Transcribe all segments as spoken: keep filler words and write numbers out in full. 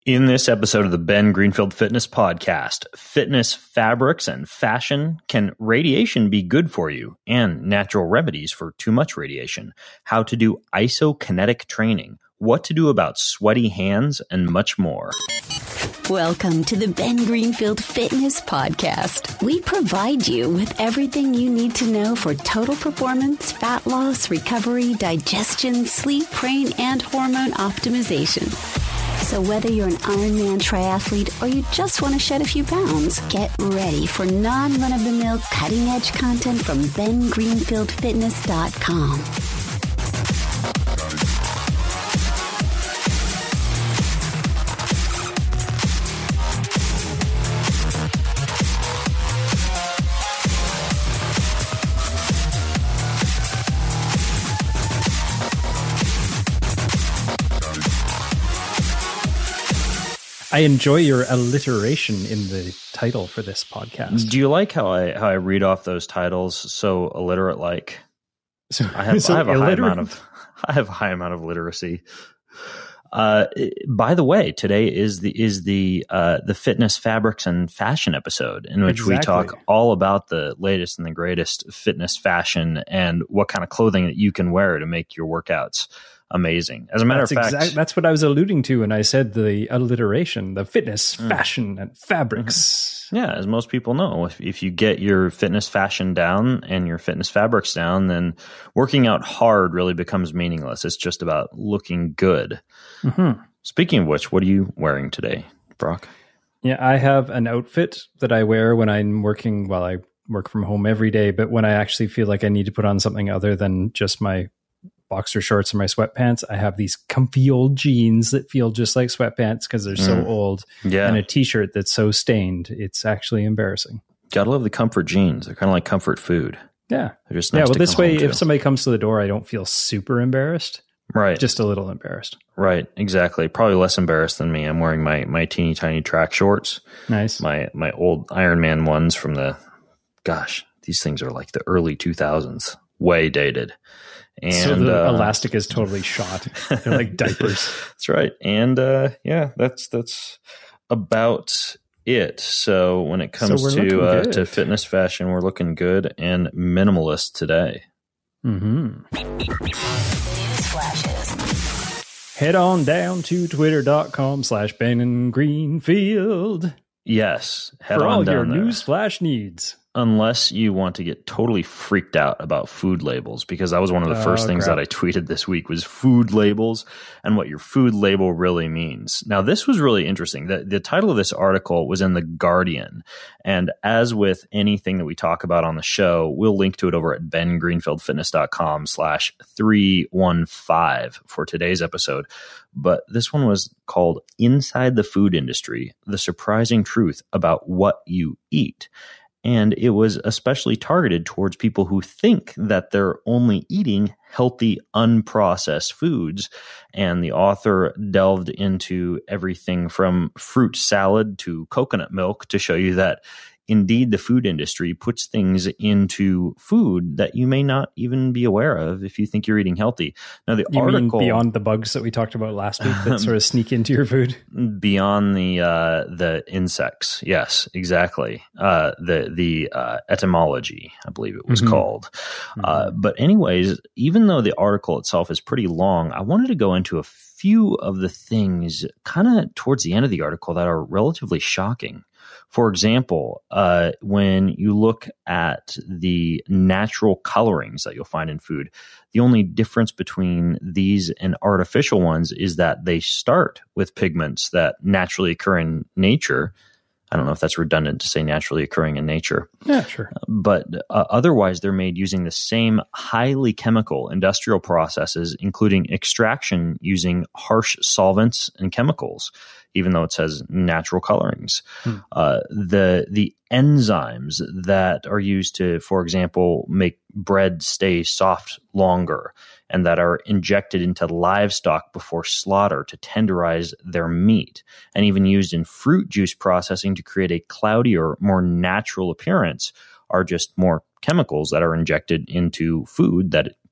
In this episode of the Ben Greenfield Fitness Podcast, fitness fabrics and fashion, can radiation be good for you, and natural remedies for too much radiation, how to do isokinetic training, what to do about sweaty hands, and much more. Welcome to the Ben Greenfield Fitness Podcast. We provide you with everything you need to know for total performance, fat loss, recovery, digestion, sleep, brain, and hormone optimization. So whether you're an Ironman triathlete or you just want to shed a few pounds, get ready for non-run-of-the-mill cutting-edge content from ben greenfield fitness dot com. I enjoy your alliteration in the title for this podcast. Do you like how I how I read off those titles so illiterate like? So I have, so I have a illiterate? high amount of I have a high amount of literacy. Uh, by the way, today is the is the uh, the fitness fabrics and fashion episode in which Exactly. we talk all about the latest and the greatest fitness fashion and what kind of clothing that you can wear to make your workouts amazing. As a matter That's of fact, exact, that's what I was alluding to when I said the alliteration, the fitness, Mm. fashion, and fabrics. yeah, as most people know, if, if you get your fitness fashion down and your fitness fabrics down, then working out hard really becomes meaningless. It's just about looking good. Mm-hmm. Speaking of which, what are you wearing today, Brock? Yeah, I have an outfit that I wear when I'm working, well, I work from home every day, but when I actually feel like I need to put on something other than just my boxer shorts and my sweatpants, I have these comfy old jeans that feel just like sweatpants because they're so Mm. old, Yeah. and a t-shirt that's so stained it's actually embarrassing. Gotta love the comfort jeans. They're kind of like comfort food. Yeah. They're just Yeah, nice well, to this come way, home if to. somebody comes to the door, I don't feel super embarrassed, Right. just a little embarrassed. Right. Exactly. Probably less embarrassed than me. I'm wearing my, my teeny tiny track shorts, Nice. my, my old Iron Man ones from the, gosh, these things are like the early two thousands, way dated. And so the uh, elastic is totally shot. They're like diapers. That's right. And uh, yeah, that's that's about it. So when it comes we're to looking uh, good. to fitness fashion, we're looking good and minimalist today. Mm-hmm. News flashes. Head on down to twitter.com slash Ben and Greenfield Yes, head for on all down your there. news flash needs. Unless you want to get totally freaked out about food labels, because that was one of the Oh, first things crap. that I tweeted this week was food labels and what your food label really means. Now, this was really interesting. The, the title of this article was in The Guardian. And as with anything that we talk about on the show, we'll link to it over at ben greenfield fitness dot com slash three one five for today's episode. But this one was called Inside the Food Industry, The Surprising Truth About What You Eat. And it was especially targeted towards people who think that they're only eating healthy, unprocessed foods. And the author delved into everything from fruit salad to coconut milk to show you that indeed the food industry puts things into food that you may not even be aware of if you think you're eating healthy. Now, the You article mean beyond the bugs that we talked about last week that sort of sneak into your food? beyond the uh, the insects, yes, exactly. Uh, the the uh, etymology, I believe it was Mhm. called. Uh, but anyways, even though the article itself is pretty long, I wanted to go into a few of the things kind of towards the end of the article that are relatively shocking. For example, uh, when you look at the natural colorings that you'll find in food, the only difference between these and artificial ones is that they start with pigments that naturally occur in nature. I don't know if that's redundant to say naturally occurring in nature. Yeah, sure. But uh, otherwise, they're made using the same highly chemical industrial processes, including extraction using harsh solvents and chemicals, even though it says natural colorings. Hmm. Uh, the the enzymes that are used to, for example, make bread stay soft longer and that are injected into livestock before slaughter to tenderize their meat, and even used in fruit juice processing to create a cloudier, more natural appearance, are just more chemicals that are injected into food that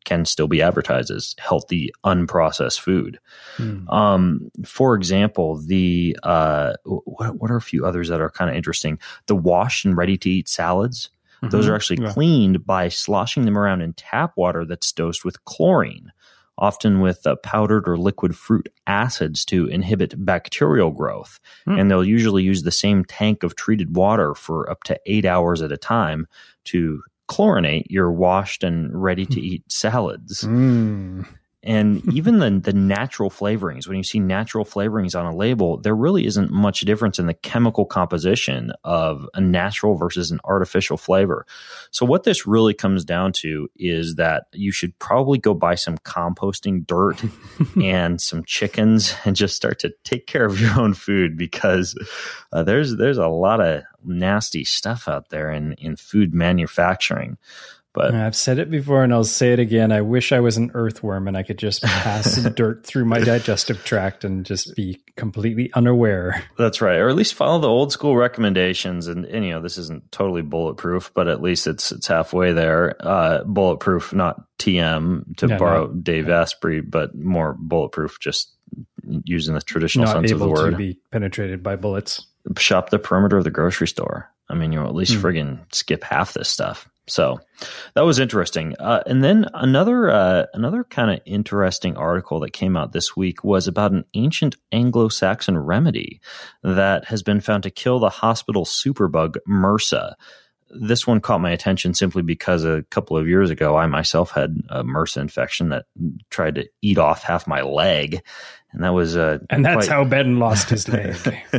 can still be advertised as healthy, unprocessed food. Mm. Um, for example, the uh, what, what are a few others that are kind of interesting? The washed and ready-to-eat salads. Mm-hmm. Those are actually yeah. cleaned by sloshing them around in tap water that's dosed with chlorine, often with uh, powdered or liquid fruit acids to inhibit bacterial growth. Mm. And they'll usually use the same tank of treated water for up to eight hours at a time to chlorinate your washed and ready-to-eat salads. Mm. And even the, the natural flavorings, when you see natural flavorings on a label, there really isn't much difference in the chemical composition of a natural versus an artificial flavor. So what this really comes down to is that you should probably go buy some composting dirt and some chickens and just start to take care of your own food, because uh, there's there's a lot of nasty stuff out there in, in food manufacturing. But I've said it before and I'll say it again. I wish I was an earthworm and I could just pass some dirt through my digestive tract and just be completely unaware. That's right. Or at least follow the old school recommendations. And, and you know, this isn't totally bulletproof, but at least it's it's halfway there. Uh, bulletproof, not T M to yeah, borrow not, Dave yeah. Asprey, but more bulletproof, just using the traditional not sense of the word. Not able to be penetrated by bullets. Shop the perimeter of the grocery store. I mean, you'll at least mm. friggin' skip half this stuff. So that was interesting. Uh, and then another uh, another kind of interesting article that came out this week was about an ancient Anglo-Saxon remedy that has been found to kill the hospital superbug MRSA. This one caught my attention simply because a couple of years ago, I myself had a MRSA infection that tried to eat off half my leg. And that was uh, and that's quite... how Ben lost his leg.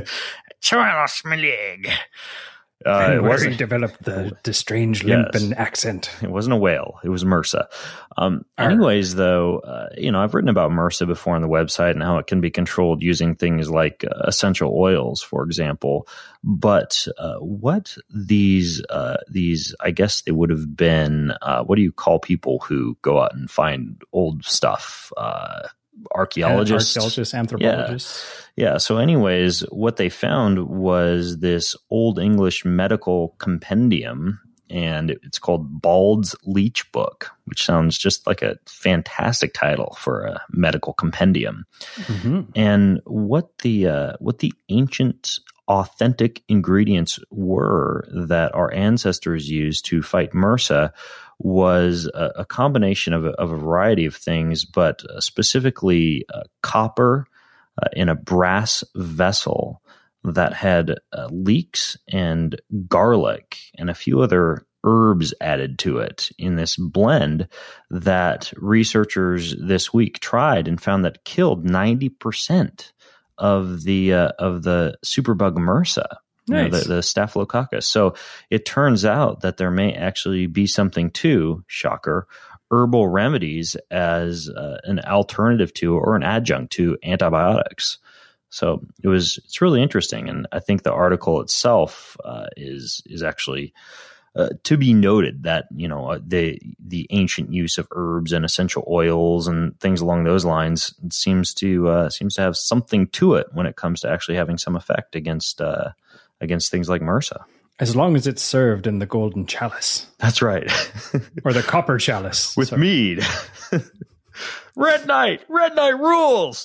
So I lost my leg. Uh, and it where he developed the, the strange limp yes, and accent. It wasn't a whale. It was MRSA. Um, anyways, though, uh, you know, I've written about MRSA before on the website and how it can be controlled using things like uh, essential oils, for example. But uh, what these, uh, these, I guess they would have been, uh, what do you call people who go out and find old stuff? Uh, archaeologists, archaeologists, anthropologists. Yeah. yeah. So anyways, what they found was this Old English medical compendium, and it's called Bald's Leech Book, which sounds just like a fantastic title for a medical compendium. Mm-hmm. And what the, uh, what the ancient authentic ingredients were that our ancestors used to fight MRSA was a, a combination of a, of a variety of things, but uh, specifically uh, copper uh, in a brass vessel that had uh, leeks and garlic and a few other herbs added to it in this blend that researchers this week tried and found that killed ninety percent of the uh, of the superbug MRSA. Nice. You know, the, the Staphylococcus. So it turns out that there may actually be something to, shocker, herbal remedies as uh, an alternative to or an adjunct to antibiotics. So it was it's really interesting, and I think the article itself uh, is is actually uh, to be noted that you know uh, the the ancient use of herbs and essential oils and things along those lines seems to uh, seems to have something to it when it comes to actually having some effect against. Uh, against things like MRSA. As long as it's served in the golden chalice. That's right. Or the copper chalice. With Sorry. mead. Red Knight! Red Knight rules!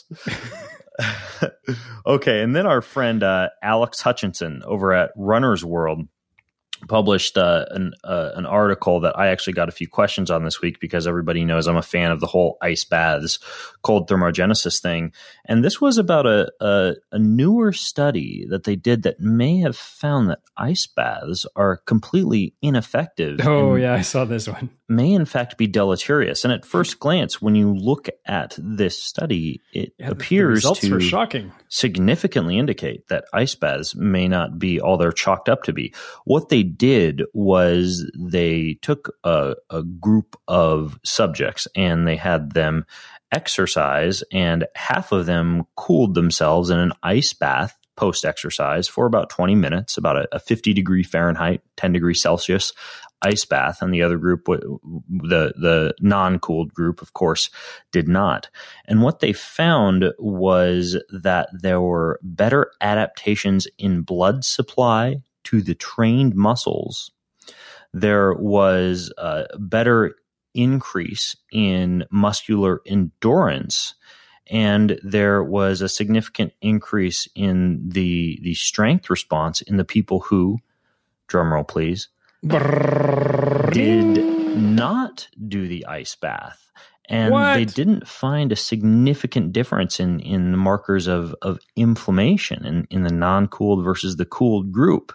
Okay, and then our friend uh, Alex Hutchinson over at Runner's World published uh, an uh, an article that I actually got a few questions on this week because everybody knows I'm a fan of the whole ice baths, cold thermogenesis thing. And this was about a, a, a newer study that they did that may have found that ice baths are completely ineffective. Oh, yeah, I saw this one. May in fact be deleterious. And at first glance, when you look at this study, it yeah, appears the results to were shocking. significantly indicate that ice baths may not be all they're chalked up to be. What they did was they took a, a group of subjects and they had them exercise, and half of them cooled themselves in an ice bath post-exercise for about twenty minutes, about a, a fifty degree Fahrenheit, ten degrees Celsius ice bath, and the other group, the the non-cooled group, of course, did not. And what they found was that there were better adaptations in blood supply to the trained muscles. There was uh, better increase in muscular endurance, and there was a significant increase in the the strength response in the people who, drumroll please, did not do the ice bath. And What? they didn't find a significant difference in, in the markers of, of inflammation in, in the non-cooled versus the cooled group.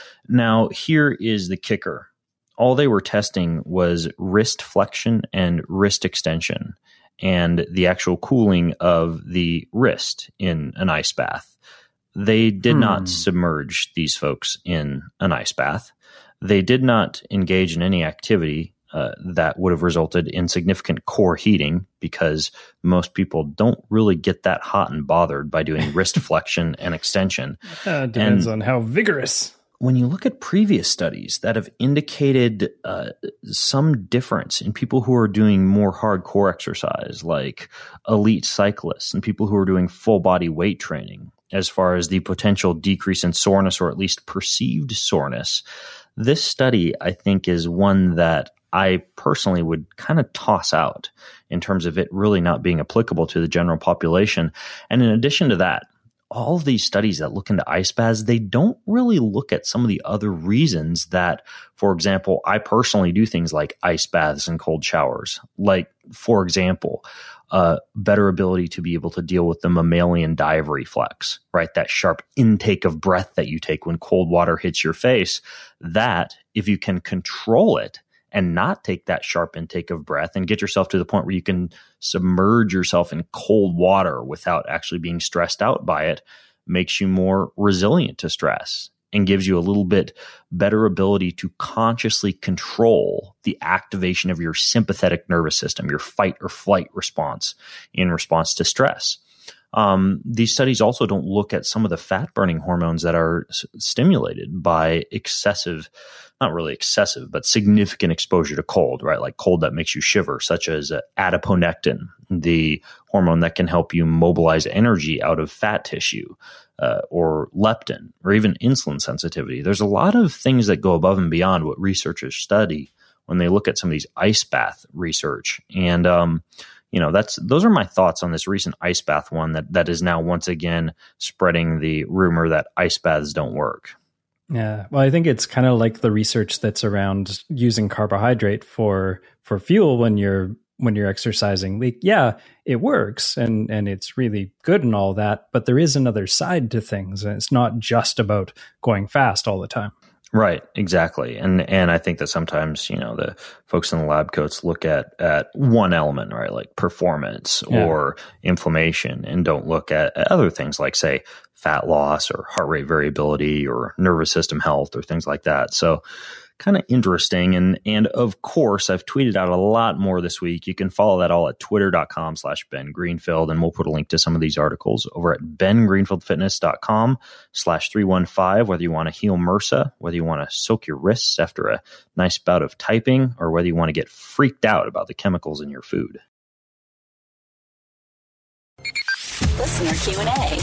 Now, here is the kicker. All they were testing was wrist flexion and wrist extension and the actual cooling of the wrist in an ice bath. They did hmm. not submerge these folks in an ice bath. They did not engage in any activity Uh, that would have resulted in significant core heating, because most people don't really get that hot and bothered by doing wrist flexion and extension. Uh, depends and on how vigorous. When you look at previous studies that have indicated uh, some difference in people who are doing more hardcore exercise, like elite cyclists and people who are doing full body weight training, as far as the potential decrease in soreness or at least perceived soreness, this study, I think, is one that I personally would kind of toss out in terms of it really not being applicable to the general population. And in addition to that, all of these studies that look into ice baths, they don't really look at some of the other reasons that, for example, I personally do things like ice baths and cold showers. Like, for example, uh, better ability to be able to deal with the mammalian dive reflex, right? That sharp intake of breath that you take when cold water hits your face. That, if you can control it, and not take that sharp intake of breath and get yourself to the point where you can submerge yourself in cold water without actually being stressed out by it, makes you more resilient to stress and gives you a little bit better ability to consciously control the activation of your sympathetic nervous system, your fight or flight response in response to stress. Um, these studies also don't look at some of the fat burning hormones that are s- stimulated by excessive, not really excessive, but significant exposure to cold, right? Like cold that makes you shiver, such as uh, adiponectin, the hormone that can help you mobilize energy out of fat tissue, uh, or leptin, or even insulin sensitivity. There's a lot of things that go above and beyond what researchers study when they look at some of these ice bath research. And, um, You know, that's those are my thoughts on this recent ice bath one that, that is now once again spreading the rumor that ice baths don't work. Yeah, well, I think it's kind of like the research that's around using carbohydrate for for fuel when you're when you're exercising. Like, yeah, it works and and it's really good and all that, but there is another side to things, and it's not just about going fast all the time. Right, exactly. And and I think that sometimes, you know, the folks in the lab coats look at at one element, right, like performance yeah. or inflammation, and don't look at, at other things like, say, fat loss or heart rate variability or nervous system health or things like that. So kind of interesting. And and of course, I've tweeted out a lot more this week. You can follow that all at twitter.com slash Ben Greenfield. And we'll put a link to some of these articles over at bengreenfieldfitness.com slash 315, whether you want to heal MRSA, whether you want to soak your wrists after a nice bout of typing, or whether you want to get freaked out about the chemicals in your food. Listener Q and A.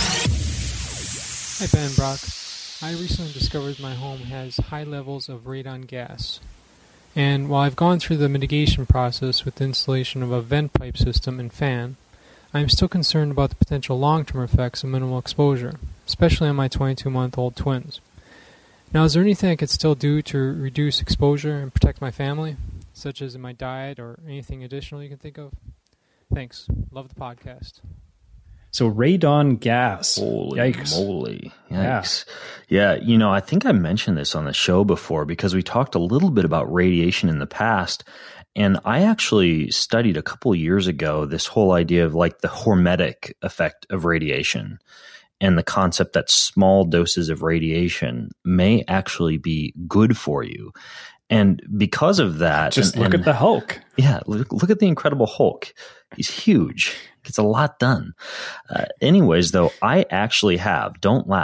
Hi, Ben and Brock. I recently discovered my home has high levels of radon gas. And while I've gone through the mitigation process with the installation of a vent pipe system and fan, I am still concerned about the potential long-term effects of minimal exposure, especially on my twenty-two-month-old twins. Now, is there anything I could still do to reduce exposure and protect my family, such as in my diet or anything additional you can think of? Thanks. Love the podcast. So radon gas. Holy Yikes. moly. Yikes. Yeah. yeah. You know, I think I mentioned this on the show before because we talked a little bit about radiation in the past. And I actually studied a couple of years ago this whole idea of like the hormetic effect of radiation, and the concept that small doses of radiation may actually be good for you. And because of that, just and, look and, at the Hulk. Yeah. Look, look at the Incredible Hulk. He's huge. Gets a lot done. Uh, anyways, though, I actually have, don't laugh,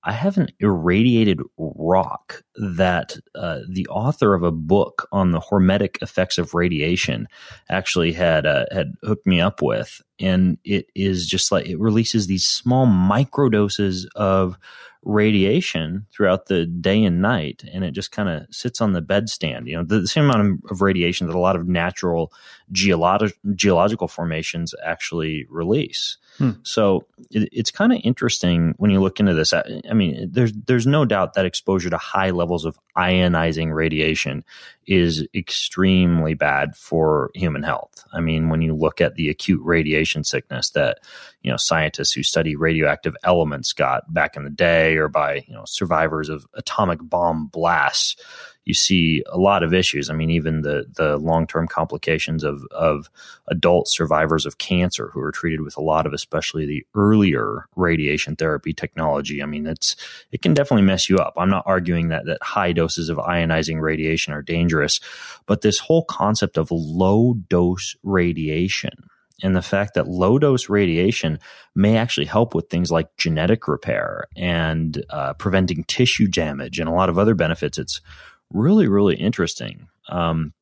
I have an irradiated rock that uh, the author of a book on the hormetic effects of radiation actually had uh, had hooked me up with. And it is just like, it releases these small microdoses of radiation throughout the day and night, and it just kind of sits on the bedstand. You know, the, the same amount of radiation that a lot of natural geologic geological formations actually release. Hmm. So it, it's kind of interesting when you look into this. I, I mean, there's there's no doubt that exposure to high levels of ionizing radiation is extremely bad for human health. I mean, when you look at the acute radiation sickness that, you know, scientists who study radioactive elements got back in the day, or by, you know, survivors of atomic bomb blasts, you see a lot of issues. I mean, even the the long-term complications of of adult survivors of cancer who are treated with a lot of, especially the earlier radiation therapy technology. I mean, it's it can definitely mess you up. I'm not arguing that that high doses of ionizing radiation are dangerous, but this whole concept of low dose radiation and the fact that low dose radiation may actually help with things like genetic repair and uh, preventing tissue damage and a lot of other benefits. It's really, really interesting. Um,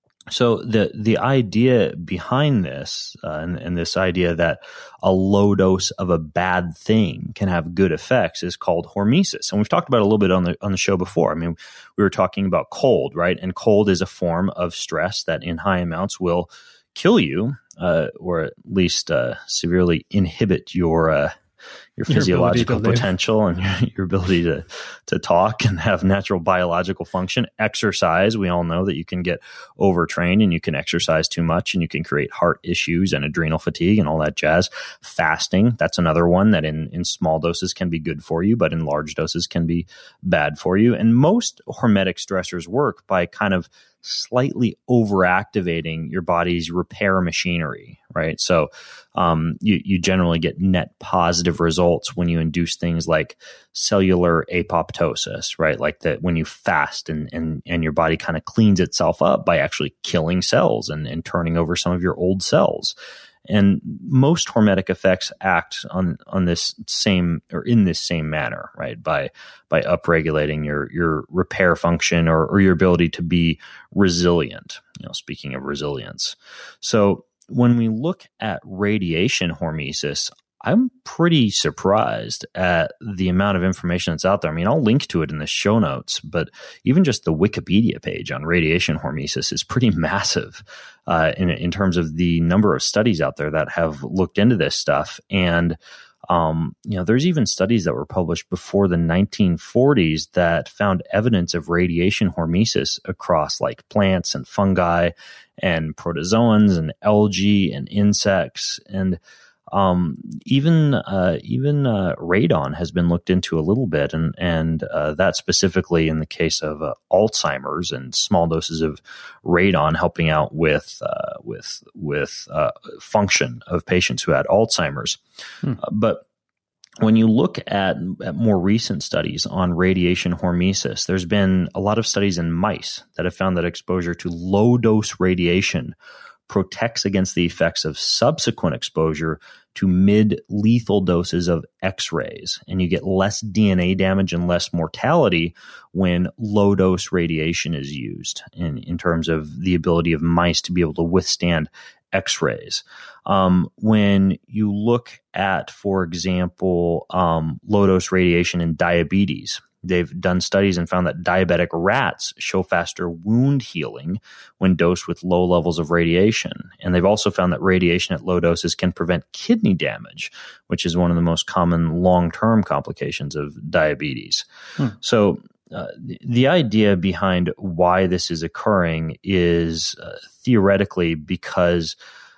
so the the idea behind this, uh, and, and this idea that a low dose of a bad thing can have good effects, is called hormesis. And we've talked about it a little bit on the on the show before. I mean, we were talking about cold, right? And cold is a form of stress that in high amounts will kill you, uh, or at least uh, severely inhibit your uh, your physiological your potential and your, your ability to to talk and have natural biological function. Exercise, we all know that you can get overtrained and you can exercise too much and you can create heart issues and adrenal fatigue and all that jazz. Fasting, that's another one that in, in small doses can be good for you, but in large doses can be bad for you. And most hormetic stressors work by kind of slightly overactivating your body's repair machinery, right? So um, you, you generally get net positive results when you induce things like cellular apoptosis, right? Like that when you fast and and, and your body kind of cleans itself up by actually killing cells and, and turning over some of your old cells. And most hormetic effects act on on this same or in this same manner, right? By by upregulating your your repair function or, or your ability to be resilient. You know, speaking of resilience, so when we look at radiation hormesis, I'm pretty surprised at the amount of information that's out there. I mean, I'll link to it in the show notes, but even just the Wikipedia page on radiation hormesis is pretty massive uh, in, in terms of the number of studies out there that have looked into this stuff. And, um, you know, there's even studies that were published before the nineteen forties that found evidence of radiation hormesis across like plants and fungi and protozoans and algae and insects. And Um, even uh, even uh, radon has been looked into a little bit, and and uh, that specifically in the case of uh, Alzheimer's and small doses of radon helping out with uh, with with uh, function of patients who had Alzheimer's. Hmm. Uh, but when you look at, at more recent studies on radiation hormesis, there's been a lot of studies in mice that have found that exposure to low dose radiation protects against the effects of subsequent exposure to mid-lethal doses of X-rays. And you get less D N A damage and less mortality when low-dose radiation is used in, in terms of the ability of mice to be able to withstand X-rays. Um, when you look at, for example, um, low-dose radiation in diabetes, they've done studies and found that diabetic rats show faster wound healing when dosed with low levels of radiation. And they've also found that radiation at low doses can prevent kidney damage, which is one of the most common long-term complications of diabetes. Hmm. So uh, the, the idea behind why this is occurring is uh, theoretically because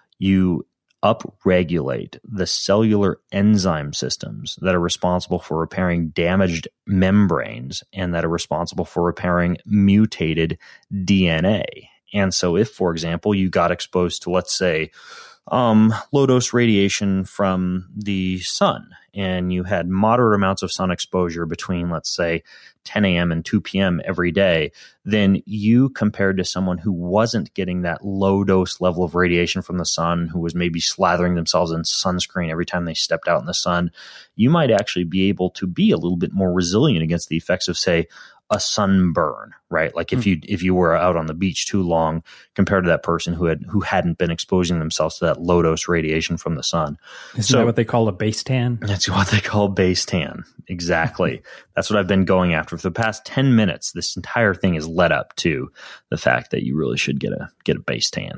you upregulate the cellular enzyme systems that are responsible for repairing damaged membranes and that are responsible for repairing mutated D N A. And so if, for example, you got exposed to, let's say, um, low dose radiation from the sun, and you had moderate amounts of sun exposure between, let's say, ten a.m. and two p.m. every day, then you compared to someone who wasn't getting that low dose level of radiation from the sun, who was maybe slathering themselves in sunscreen every time they stepped out in the sun, you might actually be able to be a little bit more resilient against the effects of, say, a sunburn, right? Like if mm. you if you were out on the beach too long compared to that person who had who hadn't been exposing themselves to that low dose radiation from the sun. Isn't so, that what they call a base tan? That's what they call base tan. Exactly. That's what I've been going after for the past ten minutes. This entire thing is led up to the fact that you really should get a get a base tan.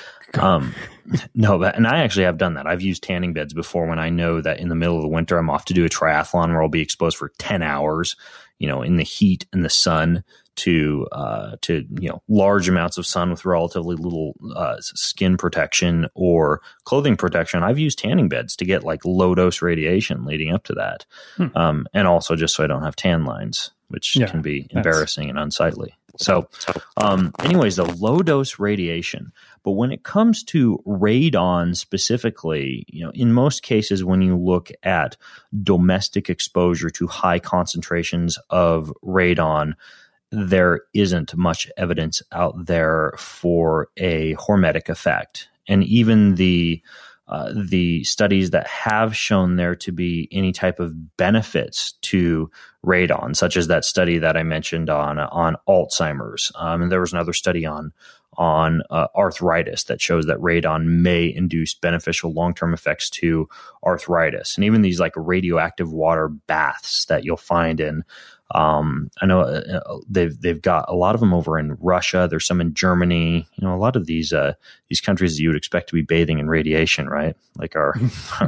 Um, no, but, and I actually have done that. I've used tanning beds before when I know that in the middle of the winter I'm off to do a triathlon where I'll be exposed for ten hours, you know, in the heat and the sun to, uh, to, you know, large amounts of sun with relatively little, uh, skin protection or clothing protection. I've used tanning beds to get like low dose radiation leading up to that. Hmm. Um, and also just so I don't have tan lines, which yeah, can be embarrassing and unsightly. So, um, anyways, the low dose radiation. But when it comes to radon specifically, you know, in most cases, when you look at domestic exposure to high concentrations of radon, there isn't much evidence out there for a hormetic effect. And even the Uh, the studies that have shown there to be any type of benefits to radon, such as that study that I mentioned on on Alzheimer's, um, and there was another study on on uh, arthritis that shows that radon may induce beneficial long-term effects to arthritis, and even these like radioactive water baths that you'll find in. Um, I know uh, they've they've got a lot of them over in Russia. There's some in Germany. You know, a lot of these uh, these countries that you would expect to be bathing in radiation, right? Like our. our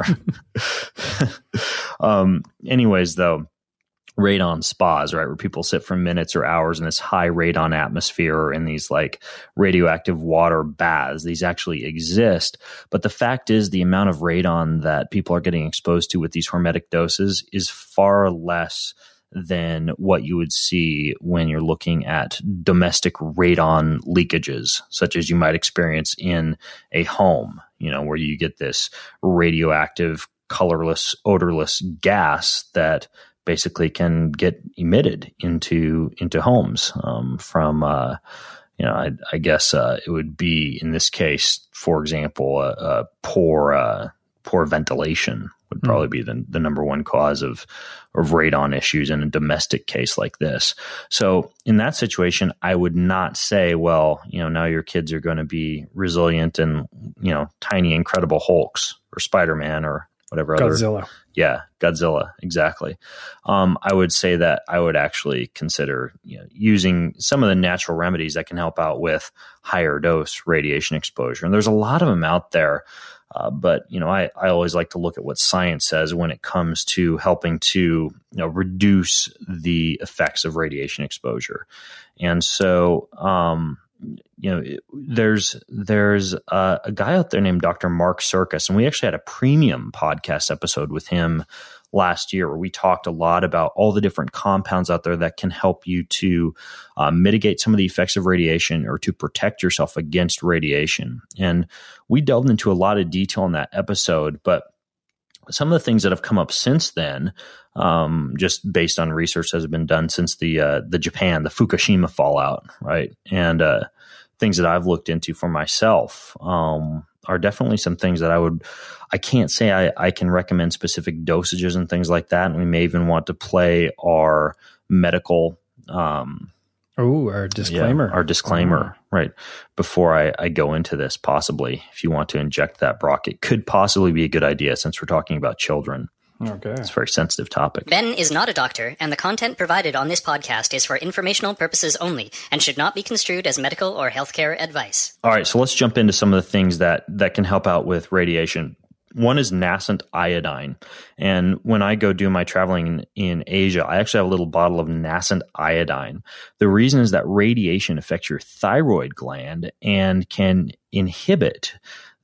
um, anyways, though, radon spas, right, where people sit for minutes or hours in this high radon atmosphere or in these like radioactive water baths. These actually exist, but the fact is, the amount of radon that people are getting exposed to with these hormetic doses is far less than what you would see when you're looking at domestic radon leakages, such as you might experience in a home, you know, where you get this radioactive, colorless, odorless gas that basically can get emitted into into homes um, from, uh, you know, I, I guess uh, it would be, in this case, for example, a, a poor uh, poor ventilation would probably be the, the number one cause of, of radon issues in a domestic case like this. So in that situation, I would not say, well, you know, now your kids are going to be resilient and, you know, tiny, incredible Hulks or Spider-Man or whatever other. Godzilla. Yeah, Godzilla, exactly. Um, I would say that I would actually consider, you know, using some of the natural remedies that can help out with higher dose radiation exposure. And there's a lot of them out there. Uh, but, you know, I, I always like to look at what science says when it comes to helping to, you know, reduce the effects of radiation exposure. And so, um, you know, it, there's there's uh, a guy out there named Doctor Mark Circus, and we actually had a premium podcast episode with him last year where we talked a lot about all the different compounds out there that can help you to uh, mitigate some of the effects of radiation or to protect yourself against radiation. And we delved into a lot of detail in that episode, but some of the things that have come up since then, um, just based on research that has been done since the uh, the Japan, the Fukushima fallout, right? And uh, things that I've looked into for myself um, are definitely some things that I would, I can't say I, I can recommend specific dosages and things like that. And we may even want to play our medical um Oh, our disclaimer. Yeah, our disclaimer, oh. right, before I, I go into this, possibly, if you want to inject that, Brock, it could possibly be a good idea since we're talking about children. Okay. It's a very sensitive topic. Ben is not a doctor, and the content provided on this podcast is for informational purposes only and should not be construed as medical or healthcare advice. All right, so let's jump into some of the things that, that can help out with radiation. One is nascent iodine. And when I go do my traveling in, in Asia, I actually have a little bottle of nascent iodine. The reason is that radiation affects your thyroid gland and can inhibit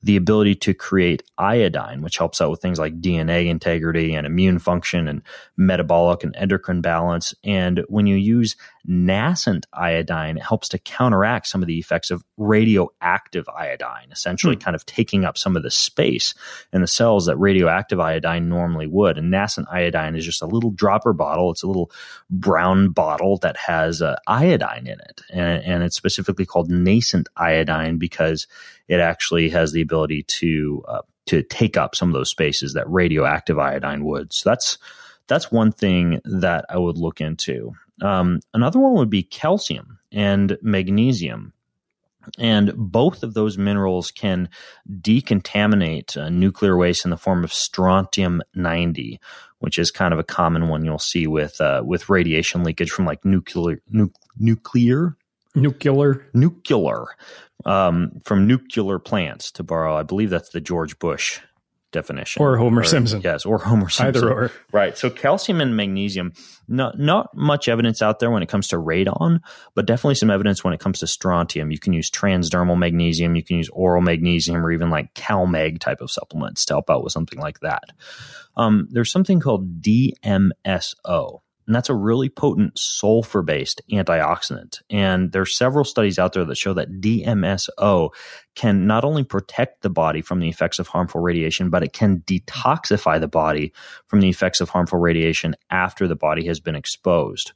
the ability to create iodine, which helps out with things like D N A integrity and immune function and metabolic and endocrine balance. And when you use nascent iodine, it helps to counteract some of the effects of radioactive iodine, essentially hmm. kind of taking up some of the space in the cells that radioactive iodine normally would. And nascent iodine is just a little dropper bottle. It's a little brown bottle that has uh, iodine in it. And, and it's specifically called nascent iodine because it actually has the ability to uh, to take up some of those spaces that radioactive iodine would. So that's that's one thing that I would look into. Um, another one would be calcium and magnesium. And both of those minerals can decontaminate uh, nuclear waste in the form of strontium ninety, which is kind of a common one you'll see with uh, with radiation leakage from like nuclear nu- nuclear nuclear nuclear um, from nuclear plants. To borrow, I believe that's the George Bush definition, or Homer or, Simpson. Yes, or Homer Simpson. Either or. Right. So calcium and magnesium, not not much evidence out there when it comes to radon, but definitely some evidence when it comes to strontium. You can use transdermal magnesium, you can use oral magnesium, or even like CalMag type of supplements to help out with something like that. Um, there's something called D M S O. And that's a really potent sulfur-based antioxidant. And there's several studies out there that show that D M S O can not only protect the body from the effects of harmful radiation, but it can detoxify the body from the effects of harmful radiation after the body has been exposed.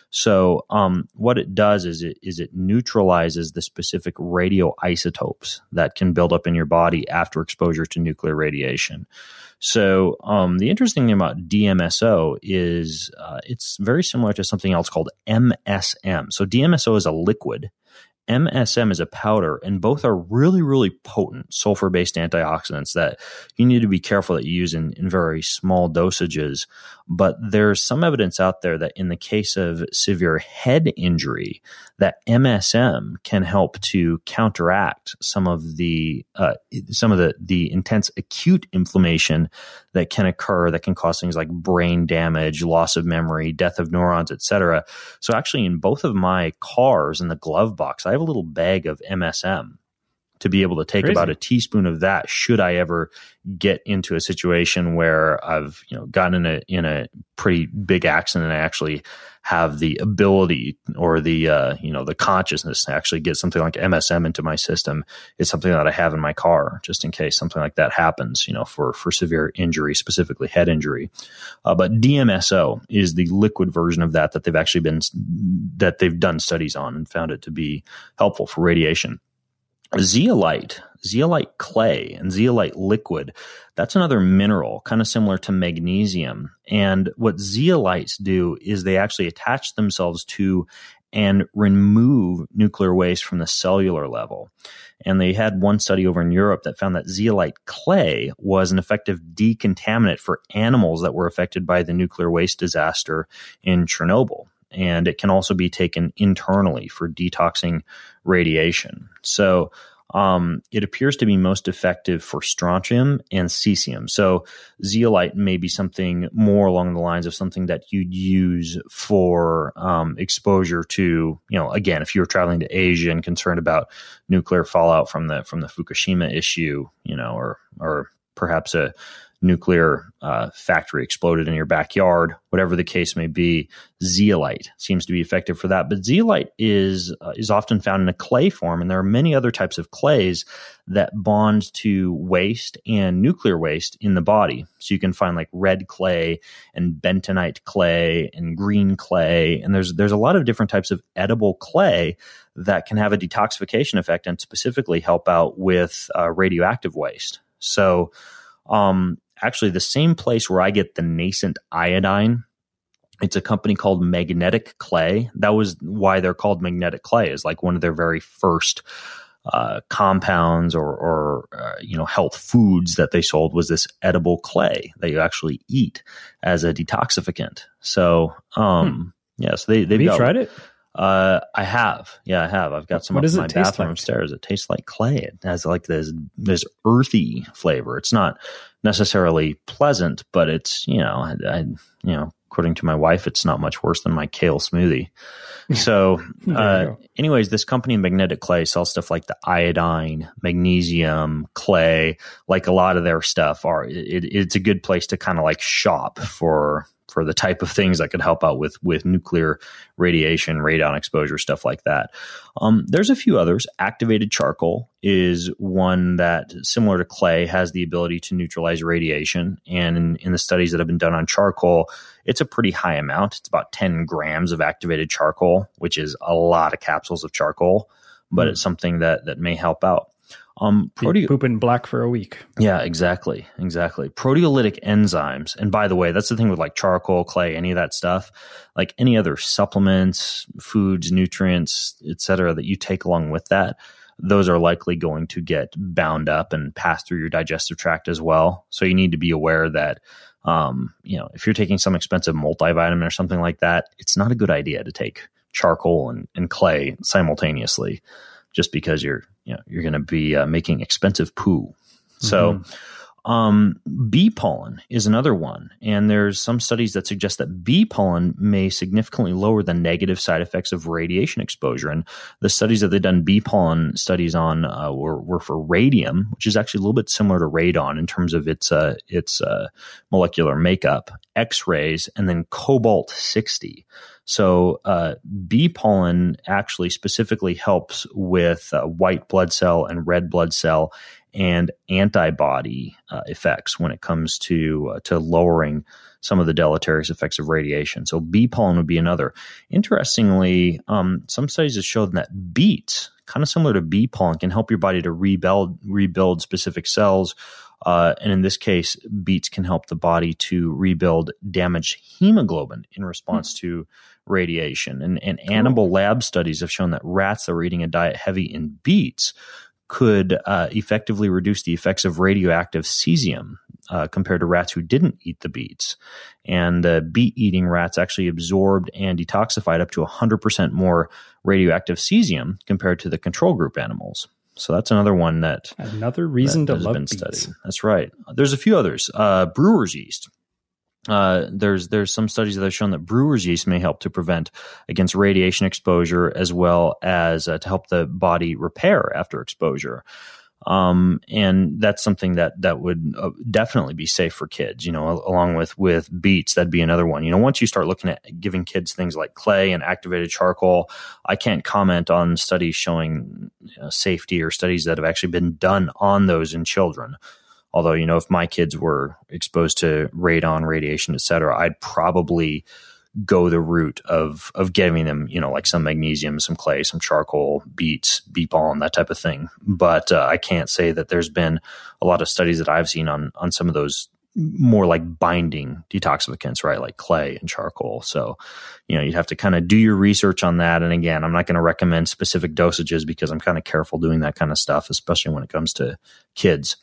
So um, what it does is it, is it neutralizes the specific radioisotopes that can build up in your body after exposure to nuclear radiation. So um, the interesting thing about D M S O is uh, it's very similar to something else called M S M. So D M S O is a liquid. M S M is a powder, and both are really, really potent sulfur-based antioxidants that you need to be careful that you use in, in very small dosages. But there's some evidence out there that in the case of severe head injury, that M S M can help to counteract some of the uh, some of the the intense acute inflammation that can occur that can cause things like brain damage, loss of memory, death of neurons, et cetera. So actually, in both of my cars in the glove box, I have a little bag of M S M to be able to take Crazy. About a teaspoon of that should I ever get into a situation where I've, you know, gotten in a in a pretty big accident and I actually have the ability or the uh, you know the consciousness to actually get something like M S M into my system. It's something that I have in my car just in case something like that happens, you know, for for severe injury, specifically head injury. Uh, but D M S O is the liquid version of that that they've actually been that they've done studies on and found it to be helpful for radiation. Zeolite, zeolite clay and zeolite liquid, that's another mineral, kind of similar to magnesium. And what zeolites do is they actually attach themselves to and remove nuclear waste from the cellular level. And they had one study over in Europe that found that zeolite clay was an effective decontaminant for animals that were affected by the nuclear waste disaster in Chernobyl. And it can also be taken internally for detoxing radiation. So um, it appears to be most effective for strontium and cesium. So zeolite may be something more along the lines of something that you'd use for um, exposure to, you know, again, if you were traveling to Asia and concerned about nuclear fallout from the from the Fukushima issue, you know, or or perhaps a nuclear uh, factory exploded in your backyard, whatever the case may be, zeolite seems to be effective for that. But zeolite is uh, is often found in a clay form, and there are many other types of clays that bond to waste and nuclear waste in the body. So you can find like red clay and bentonite clay and green clay, and there's there's a lot of different types of edible clay that can have a detoxification effect and specifically help out with uh, radioactive waste. So um, actually the same place where I get the nascent iodine, it's a company called Magnetic Clay. That was why they're called Magnetic Clay, is like one of their very first uh, compounds or, or uh, you know, health foods that they sold was this edible clay that you actually eat as a detoxificant. So, um, hmm. yeah, so they, they've have you got, tried it? Uh, I have. Yeah, I have. I've got some what up in my bathroom like? upstairs. It tastes like clay. It has like this, this earthy flavor. It's not necessarily pleasant, but it's, you know, I, I you know, according to my wife, it's not much worse than my kale smoothie. So, uh, anyways, this company, Magnetic Clay, sells stuff like the iodine, magnesium, clay, like a lot of their stuff are. It, it's a good place to kind of like shop for for the type of things that could help out with with nuclear radiation, radon exposure, stuff like that. Um, there's a few others. Activated charcoal is one that, similar to clay, has the ability to neutralize radiation. And in, in the studies that have been done on charcoal, it's a pretty high amount. It's about ten grams of activated charcoal, which is a lot of capsules of charcoal, but mm. it's something that that may help out. Um, prote- pooping black for a week. Yeah, exactly. Exactly. Proteolytic enzymes. And by the way, that's the thing with like charcoal, clay, any of that stuff, like any other supplements, foods, nutrients, et cetera, that you take along with that, those are likely going to get bound up and pass through your digestive tract as well. So you need to be aware that, um, you know, if you're taking some expensive multivitamin or something like that, it's not a good idea to take charcoal and, and clay simultaneously, just because you're, you know, you're going to be uh, making expensive poo. So, mm-hmm. um, bee pollen is another one. And there's some studies that suggest that bee pollen may significantly lower the negative side effects of radiation exposure. And the studies that they've done bee pollen studies on uh, were, were for radium, which is actually a little bit similar to radon in terms of its, uh, its uh, molecular makeup, X-rays, and then cobalt sixty. So uh, bee pollen actually specifically helps with uh, white blood cell and red blood cell and antibody uh, effects when it comes to uh, to lowering some of the deleterious effects of radiation. So bee pollen would be another. Interestingly, um, some studies have shown that beets, kind of similar to bee pollen, can help your body to rebuild rebuild specific cells. Uh, and in this case, beets can help the body to rebuild damaged hemoglobin in response mm-hmm. to radiation. And, and cool. animal lab studies have shown that rats that were eating a diet heavy in beets could uh, effectively reduce the effects of radioactive cesium uh, compared to rats who didn't eat the beets. And uh, beet-eating rats actually absorbed and detoxified up to one hundred percent more radioactive cesium compared to the control group animals. So that's another one that another reason that, to that love been beets. Studied. That's right. There's a few others. Uh, brewer's yeast. Uh, there's there's some studies that have shown that brewer's yeast may help to prevent against radiation exposure, as well as uh, to help the body repair after exposure. Um, and that's something that that would uh, definitely be safe for kids. You know, along with with beets, that'd be another one. You know, once you start looking at giving kids things like clay and activated charcoal, I can't comment on studies showing you know, safety or studies that have actually been done on those in children. Although, you know, if my kids were exposed to radon, radiation, et cetera, I'd probably go the route of of giving them, you know, like some magnesium, some clay, some charcoal, beets, bee pollen, that type of thing. But uh, I can't say that there's been a lot of studies that I've seen on on some of those more like binding detoxificants, right? Like clay and charcoal. So, you know, you'd have to kind of do your research on that. And again, I'm not going to recommend specific dosages because I'm kind of careful doing that kind of stuff, especially when it comes to kids.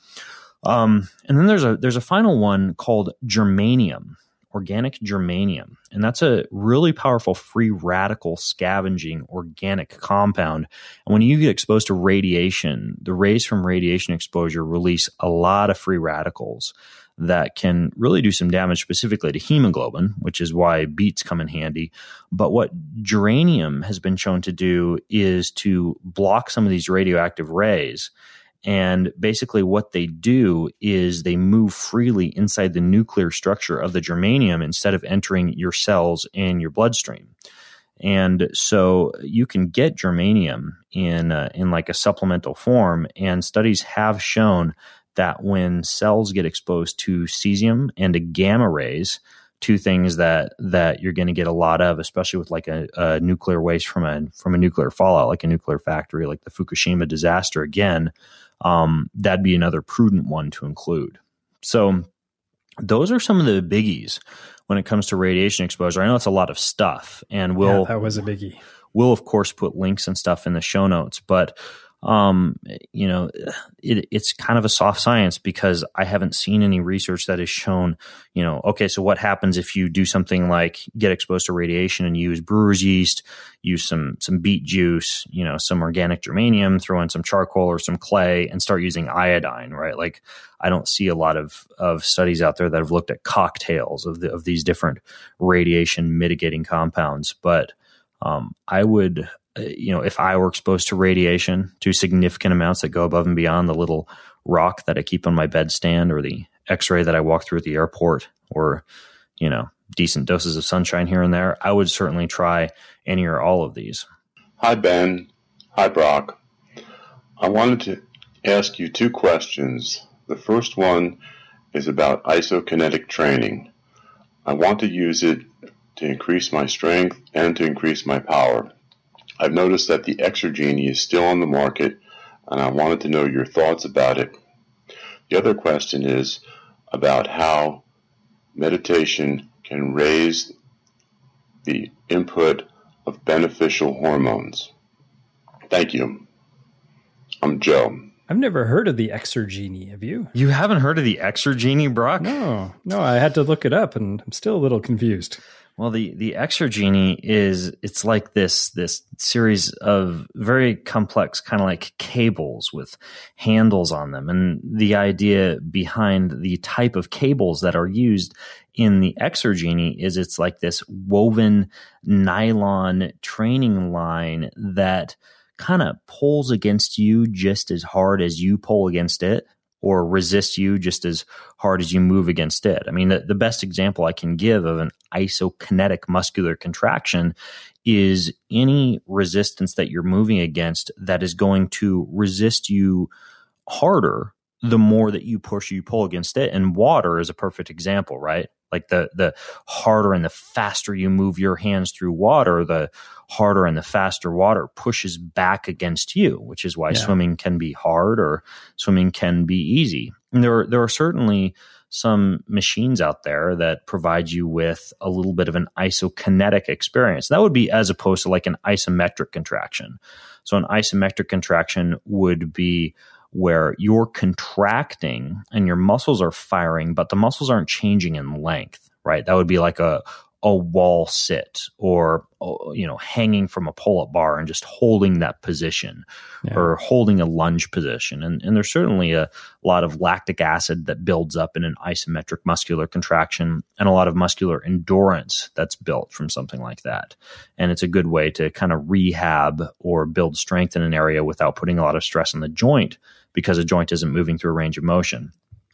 Um, and then there's a there's a final one called germanium, organic germanium. And that's a really powerful free radical scavenging organic compound. And when you get exposed to radiation, the rays from radiation exposure release a lot of free radicals that can really do some damage specifically to hemoglobin, which is why beets come in handy. But what geranium has been shown to do is to block some of these radioactive rays. And basically what they do is they move freely inside the nuclear structure of the germanium instead of entering your cells and your bloodstream. And so you can get germanium in uh, in like a supplemental form, and studies have shown that when cells get exposed to cesium and to gamma rays, two things that that you're going to get a lot of, especially with like a, a nuclear waste from a from a nuclear fallout, like a nuclear factory, like the Fukushima disaster again, um, that'd be another prudent one to include. So those are some of the biggies when it comes to radiation exposure. I know it's a lot of stuff, and we'll yeah, that was a biggie. We'll of course put links and stuff in the show notes, but um, you know, it, it's kind of a soft science because I haven't seen any research that has shown, you know, okay, so what happens if you do something like get exposed to radiation and use brewer's yeast, use some some beet juice, you know, some organic germanium, throw in some charcoal or some clay and start using iodine, right? Like I don't see a lot of, of studies out there that have looked at cocktails of the, of these different radiation mitigating compounds. But um, I would, you know, if I were exposed to radiation to significant amounts that go above and beyond the little rock that I keep on my bedstand or the x-ray that I walk through at the airport or, you know, decent doses of sunshine here and there, I would certainly try any or all of these. Hi, Ben. Hi, Brock. I wanted to ask you two questions. The first one is about isokinetic training. I want to use it to increase my strength and to increase my power. I've noticed that the Exergenie is still on the market, and I wanted to know your thoughts about it. The other question is about how meditation can raise the input of beneficial hormones. Thank you. I'm Joe. I've never heard of the Exergenie. Have you? You haven't heard of the Exergenie, Brock? No, no, I had to look it up and I'm still a little confused. Well, the, the Exergenie is, it's like this, this series of very complex kind of like cables with handles on them. And the idea behind the type of cables that are used in the Exergenie is it's like this woven nylon training line that kind of pulls against you just as hard as you pull against it, or resist you just as hard as you move against it. I mean, the, the best example I can give of an isokinetic muscular contraction is any resistance that you're moving against that is going to resist you harder the more that you push, you pull against it. And water is a perfect example, right? Like the, the harder and the faster you move your hands through water, the harder and the faster water pushes back against you, which is why yeah. swimming can be hard or swimming can be easy. And there, there are certainly some machines out there that provide you with a little bit of an isokinetic experience. That would be as opposed to like an isometric contraction. So an isometric contraction would be where you're contracting and your muscles are firing, but the muscles aren't changing in length, right? That would be like a, a wall sit or, you know, hanging from a pull-up bar and just holding that position yeah. or holding a lunge position. And, and there's certainly a lot of lactic acid that builds up in an isometric muscular contraction and a lot of muscular endurance that's built from something like that. And it's a good way to kind of rehab or build strength in an area without putting a lot of stress on the joint because a joint isn't moving through a range of motion.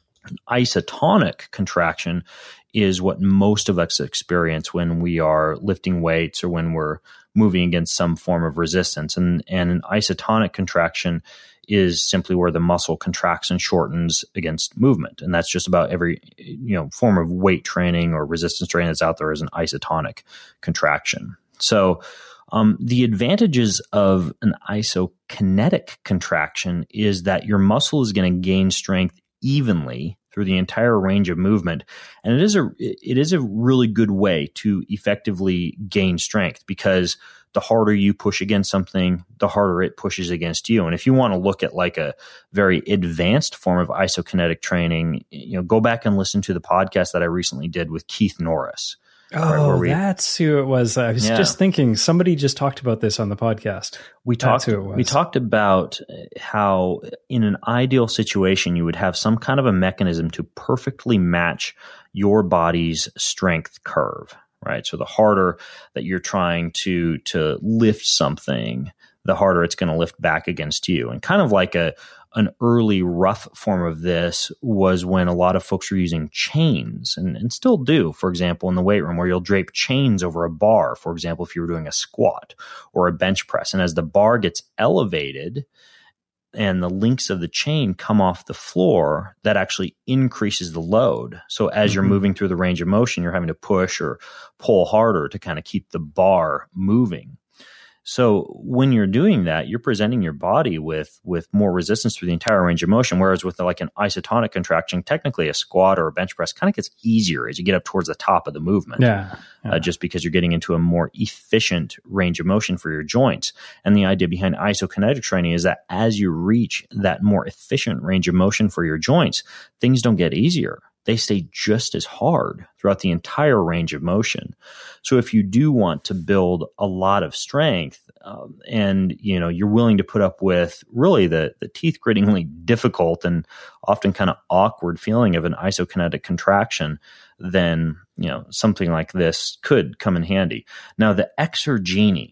Isotonic contraction is what most of us experience when we are lifting weights or when we're moving against some form of resistance. And, and an isotonic contraction is simply where the muscle contracts and shortens against movement. And that's just about every, you know, form of weight training or resistance training that's out there is an isotonic contraction. So Um, the advantages of an isokinetic contraction is that your muscle is going to gain strength evenly through the entire range of movement. And it is a, it is a really good way to effectively gain strength because the harder you push against something, the harder it pushes against you. And if you want to look at like a very advanced form of isokinetic training, you know, go back and listen to the podcast that I recently did with Keith Norris. Oh, right, we, that's who it was. I was yeah. just thinking somebody just talked about this on the podcast. We talked, we talked about how in an ideal situation, you would have some kind of a mechanism to perfectly match your body's strength curve, right? So the harder that you're trying to, to lift something, the harder it's going to lift back against you. And kind of like a, an early rough form of this was when a lot of folks were using chains and, and still do, for example, in the weight room where you'll drape chains over a bar, for example, if you were doing a squat or a bench press. And as the bar gets elevated and the links of the chain come off the floor, that actually increases the load. So as mm-hmm. you're moving through the range of motion, you're having to push or pull harder to kind of keep the bar moving. So when you're doing that, you're presenting your body with with more resistance through the entire range of motion. Whereas with like an isotonic contraction, technically a squat or a bench press kind of gets easier as you get up towards the top of the movement. Yeah, yeah. Uh, just because you're getting into a more efficient range of motion for your joints. And the idea behind isokinetic training is that as you reach that more efficient range of motion for your joints, things don't get easier. They stay just as hard throughout the entire range of motion. So if you do want to build a lot of strength, um, and you know you're willing to put up with really the the teeth grittingly difficult and often kind of awkward feeling of an isokinetic contraction, then you know something like this could come in handy. Now the Exergenie,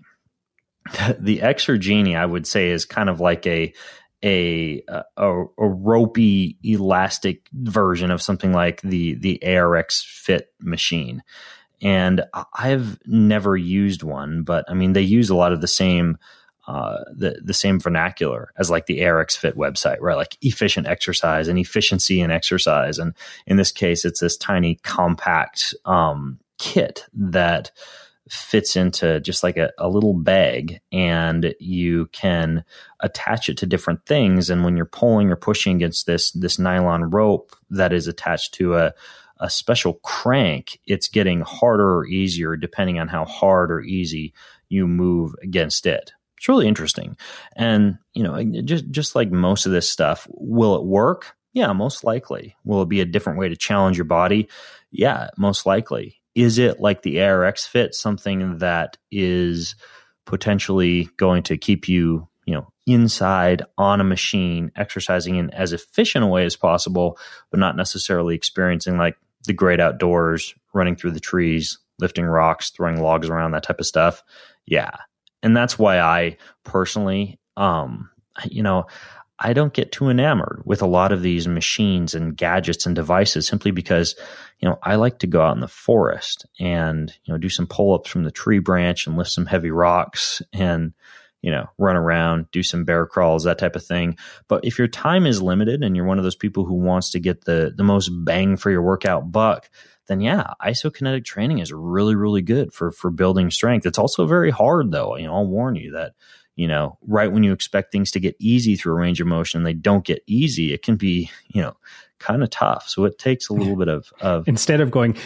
the Exergenie, I would say, is kind of like a A, a a ropey elastic version of something like the the A R X Fit machine. And I've never used one, but I mean they use a lot of the same uh, the the same vernacular as like the A R X Fit website, right? Like efficient exercise and efficiency in exercise. And in this case, it's this tiny compact um, kit that fits into just like a, a little bag, and you can attach it to different things. And when you're pulling or pushing against this this nylon rope that is attached to a, a special crank, it's getting harder or easier depending on how hard or easy you move against it. It's really interesting. And, you know, just, just like most of this stuff, will it work? Yeah, most likely. Will it be a different way to challenge your body? Yeah, most likely. Is it like the A R X Fit, something that is potentially going to keep you, you know, inside on a machine, exercising in as efficient a way as possible, but not necessarily experiencing like the great outdoors, running through the trees, lifting rocks, throwing logs around, that type of stuff? Yeah. And that's why I personally, um, you know, I don't get too enamored with a lot of these machines and gadgets and devices simply because, you know, I like to go out in the forest and, you know, do some pull-ups from the tree branch and lift some heavy rocks and, you know, run around, do some bear crawls, that type of thing. But if your time is limited and you're one of those people who wants to get the, the most bang for your workout buck, then yeah, isokinetic training is really, really good for, for building strength. It's also very hard though. You know, I'll warn you that, you know, right when you expect things to get easy through a range of motion, they don't get easy. It can be, you know, kind of tough. So it takes a little bit of, of instead of going,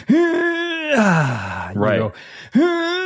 ah, right. You go,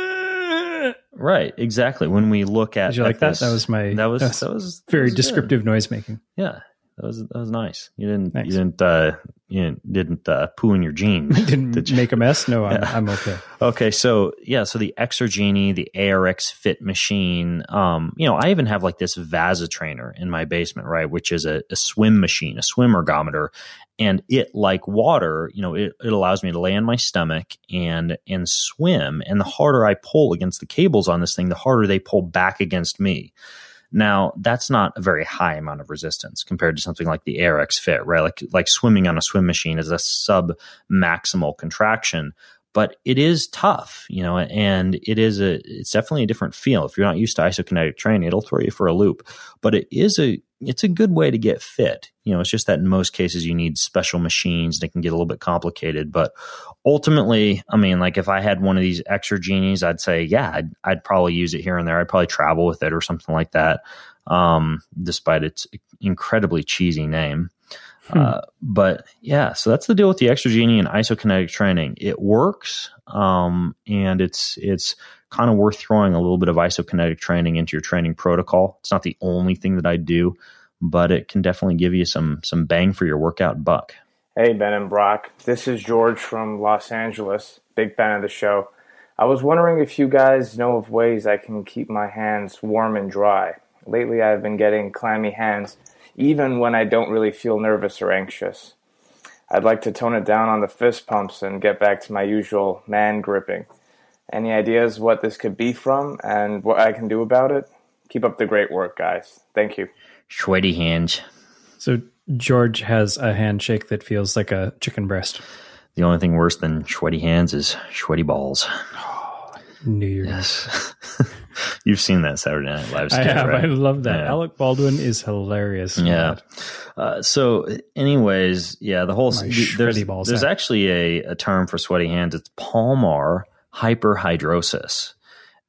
ah. Right. Exactly. When we look at, Did you like at that? This, that was my, that was, that was, that was very that was descriptive good. noise making. Yeah. That was, that was nice. You didn't, Thanks. you didn't, uh, you didn't, uh, poo in your jeans. Didn't did you? make a mess? No, I'm, Yeah. I'm okay. Okay. So yeah. So the Exergenie, the A R X Fit machine, um, you know, I even have like this Vasa trainer in my basement, right? Which is a, a swim machine, a swim ergometer. And it, like water, you know, it, it allows me to lay on my stomach and, and swim. And the harder I pull against the cables on this thing, the harder they pull back against me. Now, that's not a very high amount of resistance compared to something like the A R X Fit, right? Like, like swimming on a swim machine is a sub-maximal contraction, but it is tough, you know, and it is a, it's definitely a different feel. If you're not used to isokinetic training, it'll throw you for a loop, but it is a, it's a good way to get fit. You know, it's just that in most cases you need special machines that can get a little bit complicated. But ultimately, I mean, like if I had one of these Exergenies, I'd say, yeah, I'd, I'd probably use it here and there. I'd probably travel with it or something like that, um, despite its incredibly cheesy name. Hmm. Uh, but yeah, so that's the deal with the Exergenie and isokinetic training. It works, um, and it's it's kind of worth throwing a little bit of isokinetic training into your training protocol. It's not the only thing that I do, but it can definitely give you some some bang for your workout buck. Hey, Ben and Brock. This is George from Los Angeles. Big fan of the show. I was wondering if you guys know of ways I can keep my hands warm and dry. Lately, I've been getting clammy hands, even when I don't really feel nervous or anxious. I'd like to tone it down on the fist pumps and get back to my usual man gripping. Any ideas what this could be from and what I can do about it? Keep up the great work, guys. Thank you. Sweaty hands. So George has a handshake that feels like a chicken breast. The only thing worse than sweaty hands is sweaty balls. Oh, New Year's. Yes. You've seen that Saturday Night Live skit, I have. right? I love that. Yeah. Alec Baldwin is hilarious. Yeah. Uh, so anyways, yeah, the whole, My there's, sweaty balls there's out. actually a, a term for sweaty hands. It's palmar hyperhidrosis.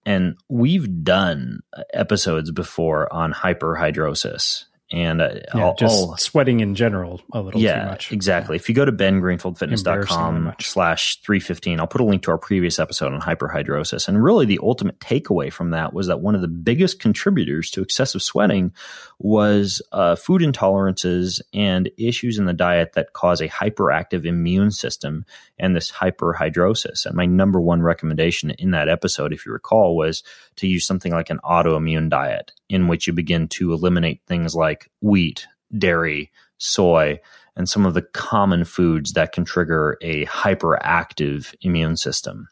and we've done episodes before on hyperhidrosis. And uh, yeah, I'll, just I'll, sweating in general a little yeah, too much. Exactly. Yeah. If you go to ben greenfield fitness dot com slash three fifteen, I'll put a link to our previous episode on hyperhidrosis. And really the ultimate takeaway from that was that one of the biggest contributors to excessive sweating was uh, food intolerances and issues in the diet that cause a hyperactive immune system and this hyperhidrosis. And my number one recommendation in that episode, if you recall, was to use something like an autoimmune diet in which you begin to eliminate things like wheat, dairy, soy, and some of the common foods that can trigger a hyperactive immune system.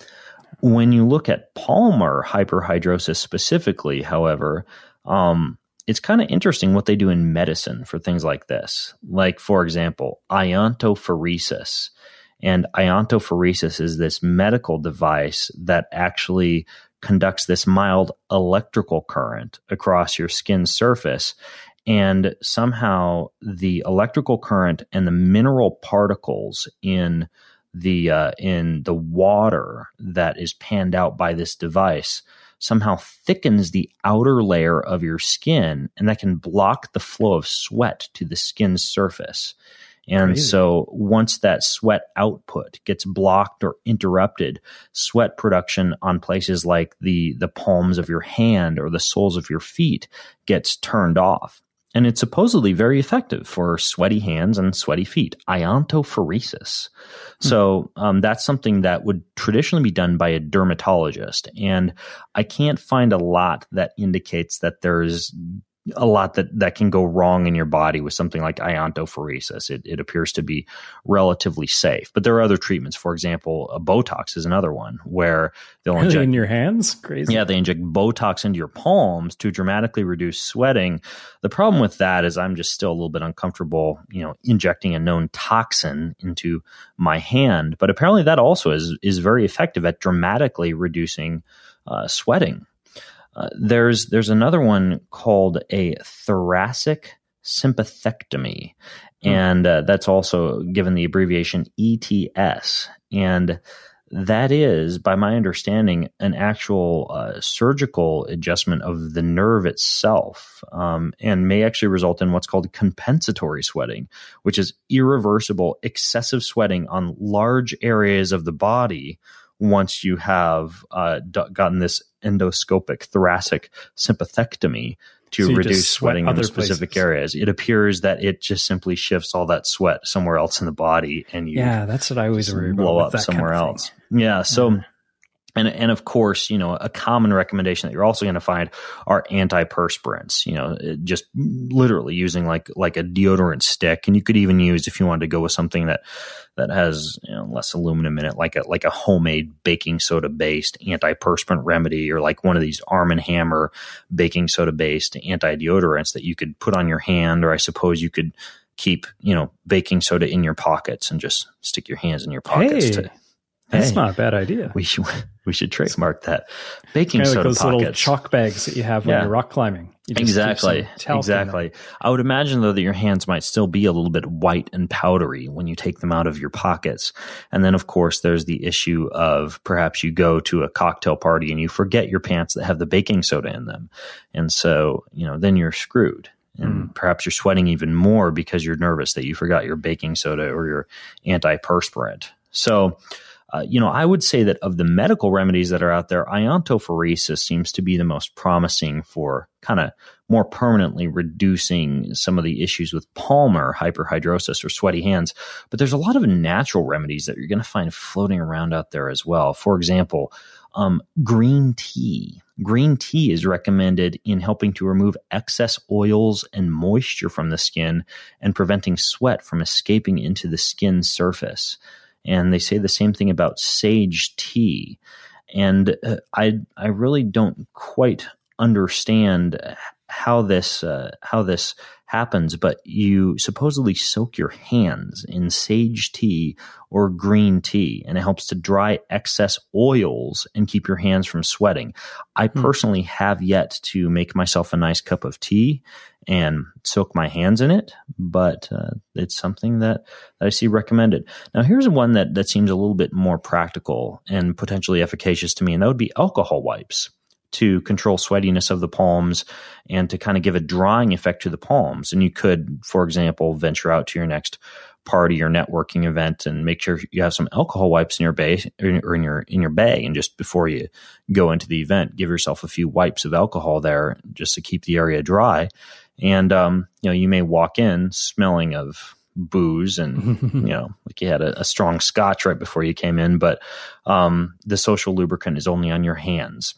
When you look at Palmer hyperhidrosis specifically, however, um, it's kind of interesting what they do in medicine for things like this. Like, for example, iontophoresis. And iontophoresis is this medical device that actually conducts this mild electrical current across your skin surface. And somehow the electrical current and the mineral particles in the uh, in the water that is panned out by this device somehow thickens the outer layer of your skin, and that can block the flow of sweat to the skin's surface. And Crazy. So once that sweat output gets blocked or interrupted, sweat production on places like the, the palms of your hand or the soles of your feet gets turned off. And it's supposedly very effective for sweaty hands and sweaty feet, iontophoresis. Hmm. So um, that's something that would traditionally be done by a dermatologist. And I can't find a lot that indicates that there's a lot that, that can go wrong in your body with something like iontophoresis. It, it appears to be relatively safe. But there are other treatments. For example, a Botox is another one where they'll really inject in your hands. Crazy. Yeah, they inject Botox into your palms to dramatically reduce sweating. The problem with that is I'm just still a little bit uncomfortable, you know, injecting a known toxin into my hand. But apparently that also is is very effective at dramatically reducing uh, sweating. Uh, there's there's another one called a thoracic sympathectomy, and uh, that's also given the abbreviation E T S. And that is, by my understanding, an actual uh, surgical adjustment of the nerve itself, um, and may actually result in what's called compensatory sweating, which is irreversible excessive sweating on large areas of the body once you have uh, d- gotten this endoscopic thoracic sympathectomy to so reduce sweating in the specific places. areas. It appears that it just simply shifts all that sweat somewhere else in the body, and you yeah, that's what I always worry about. Blow up that somewhere kind of else. Yeah, so. Yeah. And and of course, you know, a common recommendation that you're also going to find are antiperspirants, you know, just literally using like like a deodorant stick. And you could even use, if you wanted to go with something that that has, you know, less aluminum in it, like a like a homemade baking soda based antiperspirant remedy, or like one of these Arm and Hammer baking soda based anti-deodorants that you could put on your hand, or I suppose you could keep, you know, baking soda in your pockets and just stick your hands in your pockets. Hey. to That's hey, not a bad idea. We should we should trademark that. Baking kind of soda like those pockets. Little chalk bags that you have when Yeah. you're rock climbing. You just Exactly. keep some talc in Exactly. them. I would imagine though that your hands might still be a little bit white and powdery when you take them out of your pockets. And then of course there's the issue of perhaps you go to a cocktail party and you forget your pants that have the baking soda in them. And so, you know, then you're screwed. And mm. perhaps you're sweating even more because you're nervous that you forgot your baking soda or your antiperspirant. So, Uh, you know, I would say that of the medical remedies that are out there, iontophoresis seems to be the most promising for kind of more permanently reducing some of the issues with Palmer hyperhidrosis or sweaty hands. But there's a lot of natural remedies that you're going to find floating around out there as well. For example, um, green tea. Green tea is recommended in helping to remove excess oils and moisture from the skin and preventing sweat from escaping into the skin surface. And they say the same thing about sage tea. And uh, I I really don't quite understand how this uh, how this happens, but you supposedly soak your hands in sage tea or green tea, and it helps to dry excess oils and keep your hands from sweating. I personally have yet to make myself a nice cup of tea and soak my hands in it, but uh, it's something that, that I see recommended. Now, here's one that, that seems a little bit more practical and potentially efficacious to me, and that would be alcohol wipes to control sweatiness of the palms and to kind of give a drying effect to the palms. And you could, for example, venture out to your next party or networking event and make sure you have some alcohol wipes in your bay or in your in your bag, and just before you go into the event, give yourself a few wipes of alcohol there just to keep the area dry. And um, you know, you may walk in smelling of booze and you know, like you had a, a strong scotch right before you came in, but um, the social lubricant is only on your hands.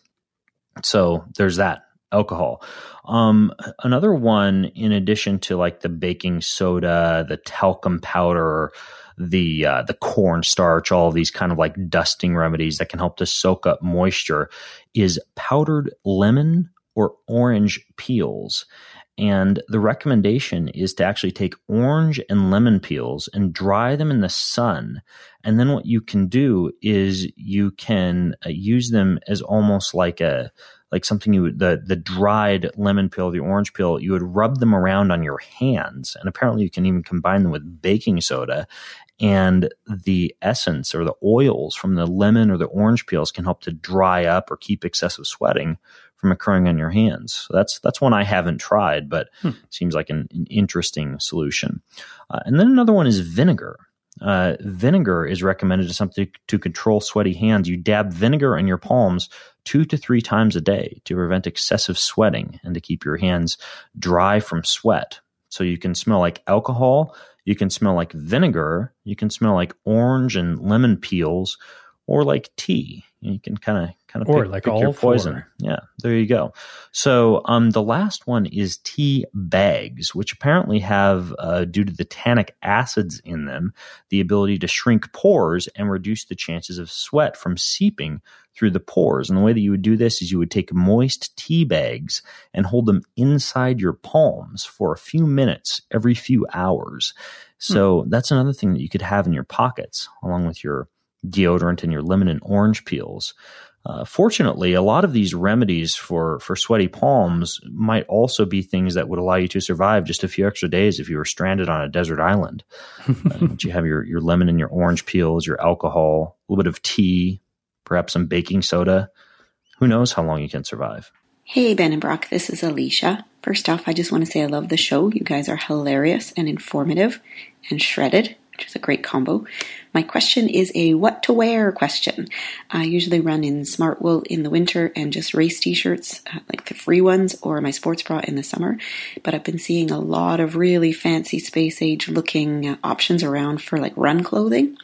So there's that. Alcohol. Um, another one, in addition to like the baking soda, the talcum powder, the uh, the cornstarch, all of these kind of like dusting remedies that can help to soak up moisture, is powdered lemon or orange peels. And the recommendation is to actually take orange and lemon peels and dry them in the sun. And then what you can do is you can uh, use them as almost like a like something you would, the, the dried lemon peel, the orange peel, you would rub them around on your hands. And apparently you can even combine them with baking soda. And the essence or the oils from the lemon or the orange peels can help to dry up or keep excessive sweating from occurring on your hands. So that's that's one I haven't tried, but hmm. seems like an, an interesting solution. Uh, and then another one is vinegar. Uh, vinegar is recommended as something to control sweaty hands. You dab vinegar in your palms two to three times a day to prevent excessive sweating and to keep your hands dry from sweat. So you can smell like alcohol, you can smell like vinegar, you can smell like orange and lemon peels, or like tea. You can kind of kind of or pick, like pick all your poison. Four. Yeah, there you go. So um, the last one is tea bags, which apparently have, uh, due to the tannic acids in them, the ability to shrink pores and reduce the chances of sweat from seeping through the pores. And the way that you would do this is you would take moist tea bags and hold them inside your palms for a few minutes every few hours. So hmm. that's another thing that you could have in your pockets, along with your deodorant and your lemon and orange peels. Uh, fortunately, a lot of these remedies for, for sweaty palms might also be things that would allow you to survive just a few extra days if you were stranded on a desert island. uh, you have your, your lemon and your orange peels, your alcohol, a little bit of tea, perhaps some baking soda. Who knows how long you can survive. Hey, Ben and Brock, this is Alicia. First off, I just want to say I love the show. You guys are hilarious and informative and shredded, which is a great combo. My question is a what to wear question. I usually run in smart wool in the winter and just race t-shirts, uh, like the free ones, or my sports bra in the summer. But I've been seeing a lot of really fancy space age looking uh, options around for like run clothing.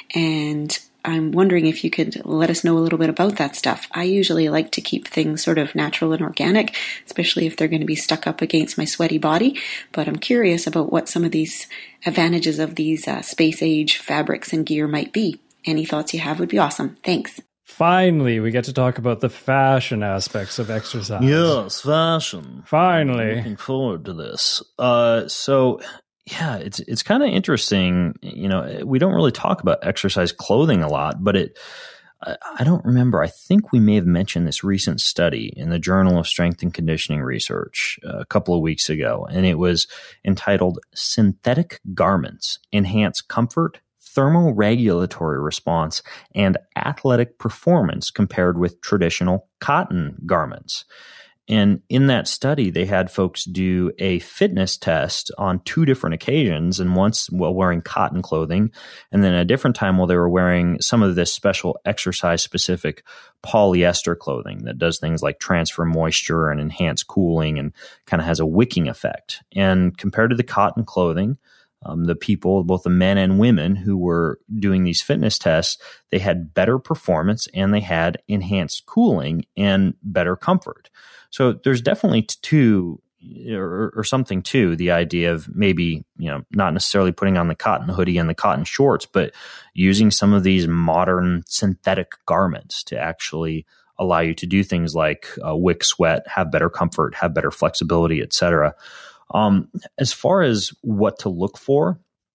And I'm wondering if you could let us know a little bit about that stuff. I usually like to keep things sort of natural and organic, especially if they're going to be stuck up against my sweaty body. But I'm curious about what some of these advantages of these uh, space age fabrics and gear might be. Any thoughts you have would be awesome. Thanks. Finally, we get to talk about the fashion aspects of exercise. Yes, fashion. Finally. I'm looking forward to this. Uh, so... Yeah, it's it's kind of interesting. You know, we don't really talk about exercise clothing a lot, but it, I, I don't remember. I think we may have mentioned this recent study in the Journal of Strength and Conditioning Research uh, a couple of weeks ago, and it was entitled Synthetic Garments Enhance Comfort, Thermoregulatory Response, and Athletic Performance Compared with Traditional Cotton Garments. And in that study, they had folks do a fitness test on two different occasions, and once while wearing cotton clothing, and then a different time while they were wearing some of this special exercise-specific polyester clothing that does things like transfer moisture and enhance cooling and kind of has a wicking effect. And compared to the cotton clothing, Um, the people, both the men and women who were doing these fitness tests, they had better performance and they had enhanced cooling and better comfort. So there's definitely two or, or something to the idea of maybe, you know, not necessarily putting on the cotton hoodie and the cotton shorts, but using some of these modern synthetic garments to actually allow you to do things like uh, wick sweat, have better comfort, have better flexibility, et cetera. Um, as far as what to look for,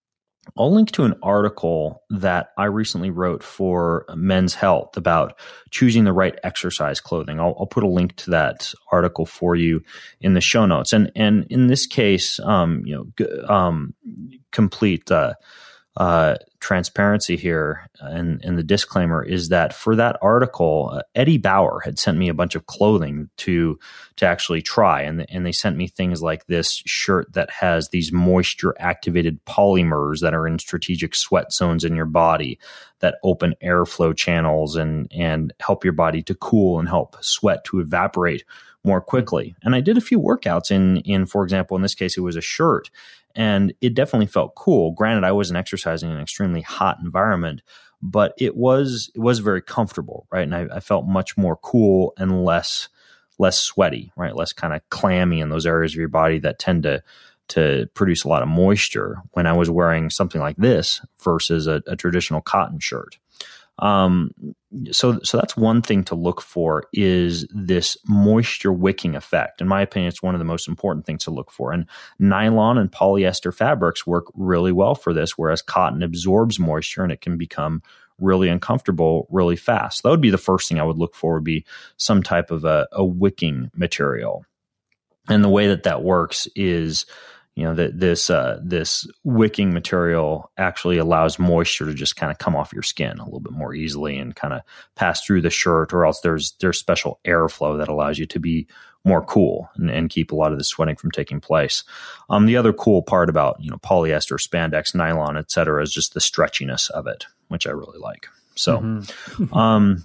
I'll link to an article that I recently wrote for Men's Health about choosing the right exercise clothing. I'll, I'll put a link to that article for you in the show notes. And and in this case, um, you know, g- um, complete uh, uh, transparency here, and, and the disclaimer is that for that article, uh, Eddie Bauer had sent me a bunch of clothing to to actually try, and and they sent me things like this shirt that has these moisture activated polymers that are in strategic sweat zones in your body that open airflow channels and and help your body to cool and help sweat to evaporate more quickly. And I did a few workouts in in for example, in this case, it was a shirt. And it definitely felt cool. Granted, I wasn't exercising in an extremely hot environment, but it was it was very comfortable, right? And I, I felt much more cool and less less sweaty, right? Less kind of clammy in those areas of your body that tend to to produce a lot of moisture when I was wearing something like this versus a, a traditional cotton shirt. Um, so, so that's one thing to look for is this moisture wicking effect. In my opinion, it's one of the most important things to look for. And nylon and polyester fabrics work really well for this, whereas cotton absorbs moisture and it can become really uncomfortable really fast. That would be the first thing I would look for, would be some type of a, a wicking material. And the way that that works is, you know, that this uh, this wicking material actually allows moisture to just kind of come off your skin a little bit more easily and kind of pass through the shirt, or else there's there's special airflow that allows you to be more cool and, and keep a lot of the sweating from taking place. Um, the other cool part about, you know, polyester, spandex, nylon, et cetera, is just the stretchiness of it, which I really like. So, mm-hmm. um,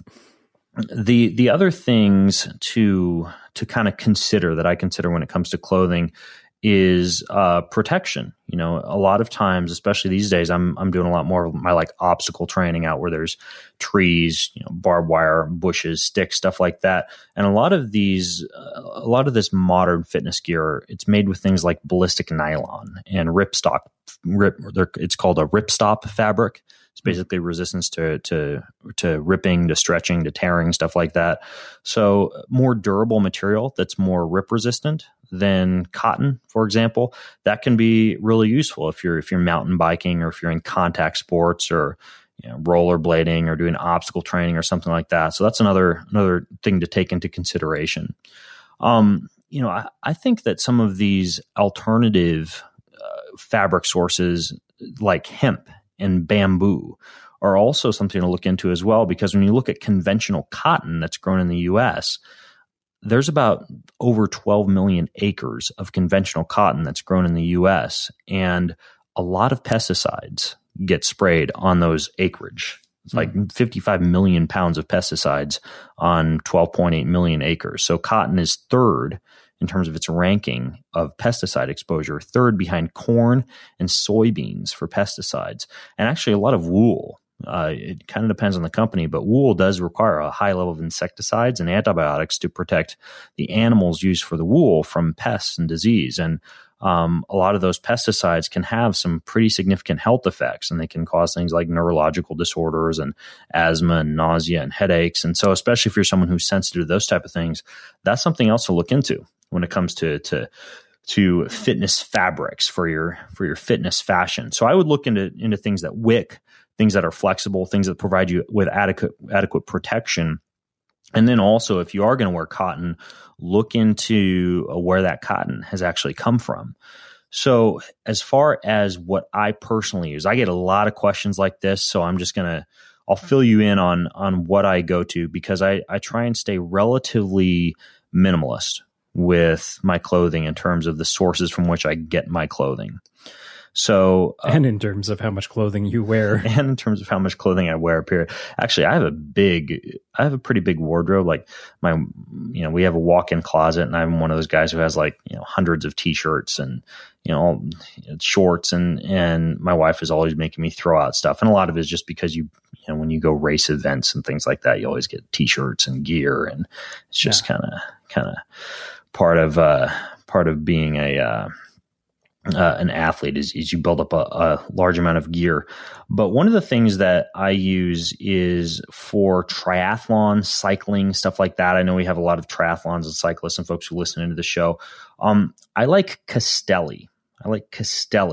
the the other things to to kind of consider that I consider when it comes to clothing is uh, protection. You know, a lot of times, especially these days, I'm I'm doing a lot more of my like obstacle training out where there's trees, you know, barbed wire, bushes, sticks, stuff like that. And a lot of these, uh, a lot of this modern fitness gear, it's made with things like ballistic nylon and ripstop. Rip, it's called a ripstop fabric. It's basically resistance to to to ripping, to stretching, to tearing, stuff like that. So more durable material that's more rip resistant than cotton, for example, that can be really useful if you're if you're mountain biking or if you're in contact sports or, you know, rollerblading or doing obstacle training or something like that. So that's another another thing to take into consideration. Um, you know, I, I think that some of these alternative uh, fabric sources like hemp and bamboo are also something to look into as well, because when you look at conventional cotton that's grown in the U S, there's about over twelve million acres of conventional cotton that's grown in the U S, and a lot of pesticides get sprayed on those acreage. It's like mm-hmm. fifty-five million pounds of pesticides on twelve point eight million acres. So cotton is third in terms of its ranking of pesticide exposure, third behind corn and soybeans for pesticides, and actually a lot of wool. Uh, it kind of depends on the company, but wool does require a high level of insecticides and antibiotics to protect the animals used for the wool from pests and disease. And um, a lot of those pesticides can have some pretty significant health effects, and they can cause things like neurological disorders and asthma and nausea and headaches. And so especially if you're someone who's sensitive to those type of things, that's something else to look into when it comes to to to fitness fabrics for your for your fitness fashion. So I would look into into things that wick, things that are flexible, things that provide you with adequate adequate protection. And then also, if you are going to wear cotton, look into where that cotton has actually come from. So as far as what I personally use, I get a lot of questions like this. So I'm just going to, I'll fill you in on, on what I go to, because I, I try and stay relatively minimalist with my clothing in terms of the sources from which I get my clothing. So, uh, and in terms of how much clothing you wear, and in terms of how much clothing I wear, period. Actually, I have a big, I have a pretty big wardrobe. Like my, you know, we have a walk-in closet, and I'm one of those guys who has like, you know, hundreds of t-shirts and, you know, all, you know, shorts, and, and my wife is always making me throw out stuff. And a lot of it is just because you, you know, when you go race events and things like that, you always get t-shirts and gear, and it's just kind of, kind of part of, uh, part of being a, uh, Uh, an athlete is, is you build up a, a large amount of gear. But one of the things that I use is for triathlon, cycling, stuff like that. I know we have a lot of triathlons and cyclists and folks who listen into the show. Um, I like Castelli. I like Castelli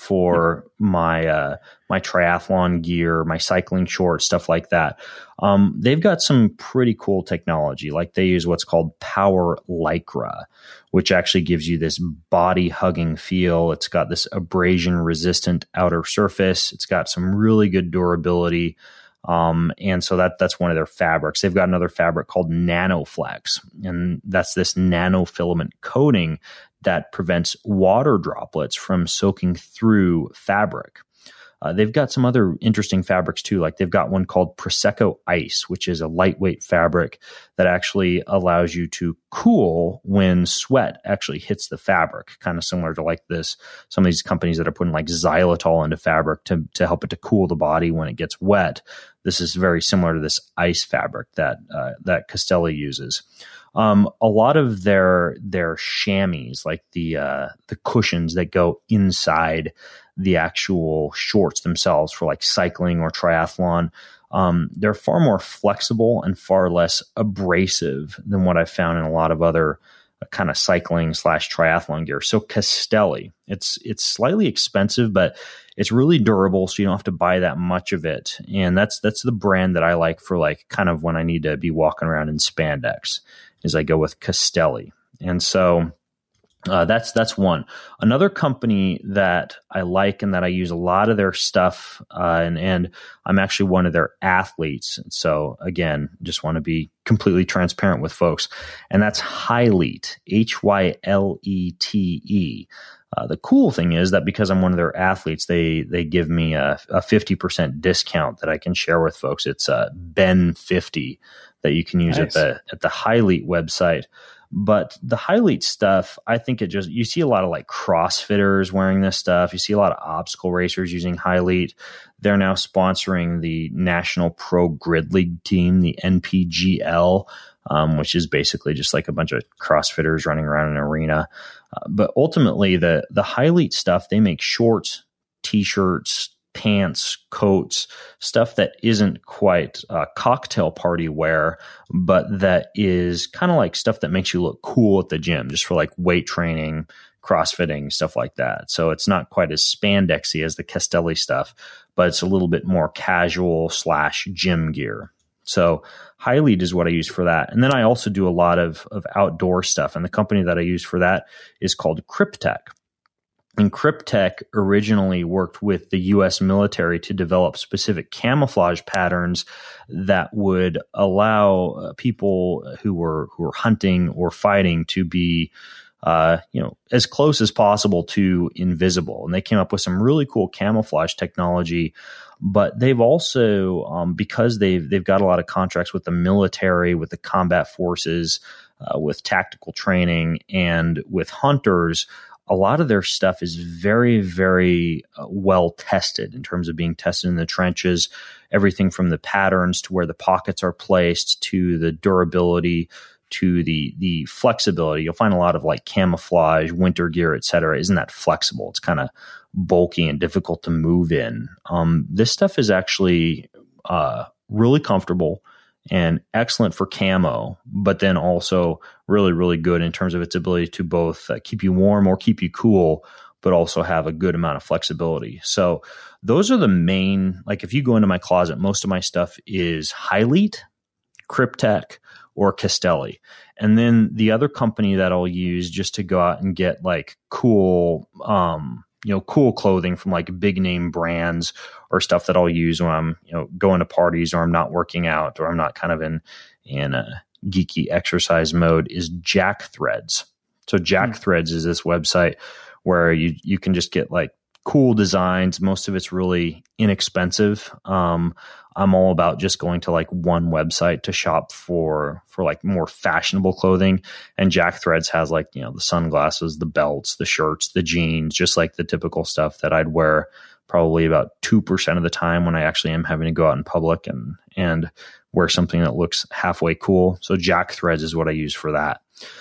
for my uh, my triathlon gear, my cycling shorts, stuff like that. Um, they've got some pretty cool technology. Like they use what's called Power Lycra, which actually gives you this body hugging feel. It's got this abrasion resistant outer surface. It's got some really good durability. Um, and so that, that's one of their fabrics. They've got another fabric called NanoFlex, and that's this nanofilament coating that prevents water droplets from soaking through fabric. Uh, they've got some other interesting fabrics too. Like they've got one called Prosecco Ice, which is a lightweight fabric that actually allows you to cool when sweat actually hits the fabric, kind of similar to like this, some of these companies that are putting like xylitol into fabric to, to help it to cool the body when it gets wet. This is very similar to this ice fabric that, uh, that Castelli uses. Um, a lot of their, their chamois, like the, uh, the cushions that go inside the actual shorts themselves for like cycling or triathlon, um, they're far more flexible and far less abrasive than what I've found in a lot of other uh, kind of cycling slash triathlon gear. So Castelli, it's, it's slightly expensive, but it's really durable. So you don't have to buy that much of it. And that's, that's the brand that I like for like kind of when I need to be walking around in spandex, is I go with Castelli. And so, Uh, that's that's one. Another company that I like and that I use a lot of their stuff, uh, and and I'm actually one of their athletes. So again, just want to be completely transparent with folks, and that's Hylete, H Y L E T E. Uh, the cool thing is that because I'm one of their athletes, they they give me a, a fifty percent discount that I can share with folks. It's uh, Ben fifty that you can use nice. at the at the Hylete website. But the Hylete stuff, I think it just, you see a lot of like CrossFitters wearing this stuff. You see a lot of obstacle racers using Hylete. They're now sponsoring the National Pro Grid League team, the N P G L, um, which is basically just like a bunch of CrossFitters running around an arena. Uh, but ultimately, the, the Hylete stuff, they make shorts, t-shirts, pants, coats, stuff that isn't quite uh, cocktail party wear, but that is kind of like stuff that makes you look cool at the gym, just for like weight training, crossfitting, stuff like that. So it's not quite as spandexy as the Castelli stuff, but it's a little bit more casual slash gym gear. So Hylete is what I use for that. And then I also do a lot of, of outdoor stuff. And the company that I use for that is called Kryptek. And Kryptek originally worked with the U S military to develop specific camouflage patterns that would allow uh, people who were who were hunting or fighting to be, uh, you know, as close as possible to invisible. And they came up with some really cool camouflage technology. But they've also, um, because they've they've got a lot of contracts with the military, with the combat forces, uh, with tactical training, and with hunters. A lot of their stuff is very, very uh, well tested in terms of being tested in the trenches, everything from the patterns to where the pockets are placed to the durability to the the flexibility. You'll find a lot of like camouflage, winter gear, et cetera, isn't that flexible. It's kind of bulky and difficult to move in. Um, this stuff is actually uh, really comfortable and excellent for camo, but then also really, really good in terms of its ability to both uh, keep you warm or keep you cool, but also have a good amount of flexibility. So those are the main, like if you go into my closet, most of my stuff is Hylete, Kryptek, or Castelli. And then the other company that I'll use just to go out and get like cool, um, you know, cool clothing from like big name brands or stuff that I'll use when I'm, you know, going to parties or I'm not working out or I'm not kind of in, in a geeky exercise mode is Jack Threads. So Jack mm. Threads is this website where you, you can just get like cool designs. Most of it's really inexpensive. Um, I'm all about just going to like one website to shop for, for like more fashionable clothing. And Jack Threads has like, you know, the sunglasses, the belts, the shirts, the jeans, just like the typical stuff that I'd wear probably about two percent of the time when I actually am having to go out in public and, and wear something that looks halfway cool. So Jack Threads is what I use for that.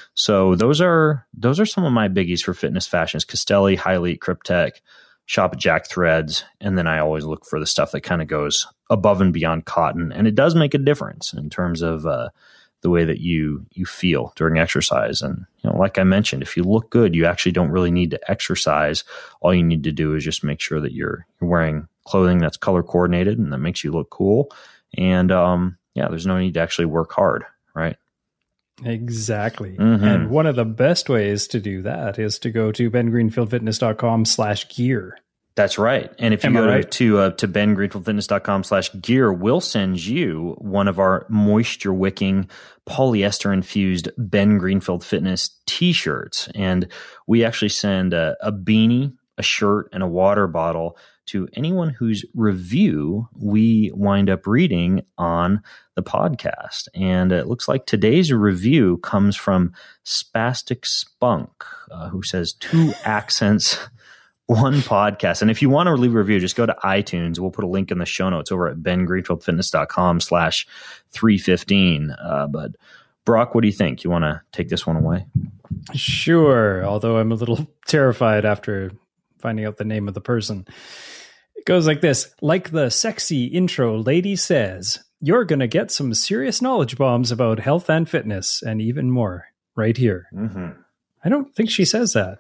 So those are, those are some of my biggies for fitness fashions: Castelli, Hylete, Kryptek. Shop at Jack Threads, and then I always look for the stuff that kind of goes above and beyond cotton, and it does make a difference in terms of uh, the way that you you feel during exercise. And you know, like I mentioned, if you look good, you actually don't really need to exercise. All you need to do is just make sure that you're you're wearing clothing that's color coordinated and that makes you look cool. And um, yeah, there's no need to actually work hard, right? Exactly. Mm-hmm. And one of the best ways to do that is to go to bengreenfieldfitness.com slash gear. That's right. And if you Am I go right? to uh, to bengreenfieldfitness.com slash gear, we'll send you one of our moisture wicking polyester infused Ben Greenfield Fitness t-shirts. And we actually send a, a beanie, a shirt, and a water bottle to anyone whose review we wind up reading on the podcast. And it looks like today's review comes from Spastic Spunk, uh, who says two accents, one podcast. And if you want to leave a review, just go to iTunes. We'll put a link in the show notes over at bengreenfieldfitness.com slash 315. Uh, but Brock, what do you think? You want to take this one away? Sure. Although I'm a little terrified after finding out the name of the person. It goes like this. Like the sexy intro lady says, you're going to get some serious knowledge bombs about health and fitness and even more right here. Mm-hmm. I don't think she says that.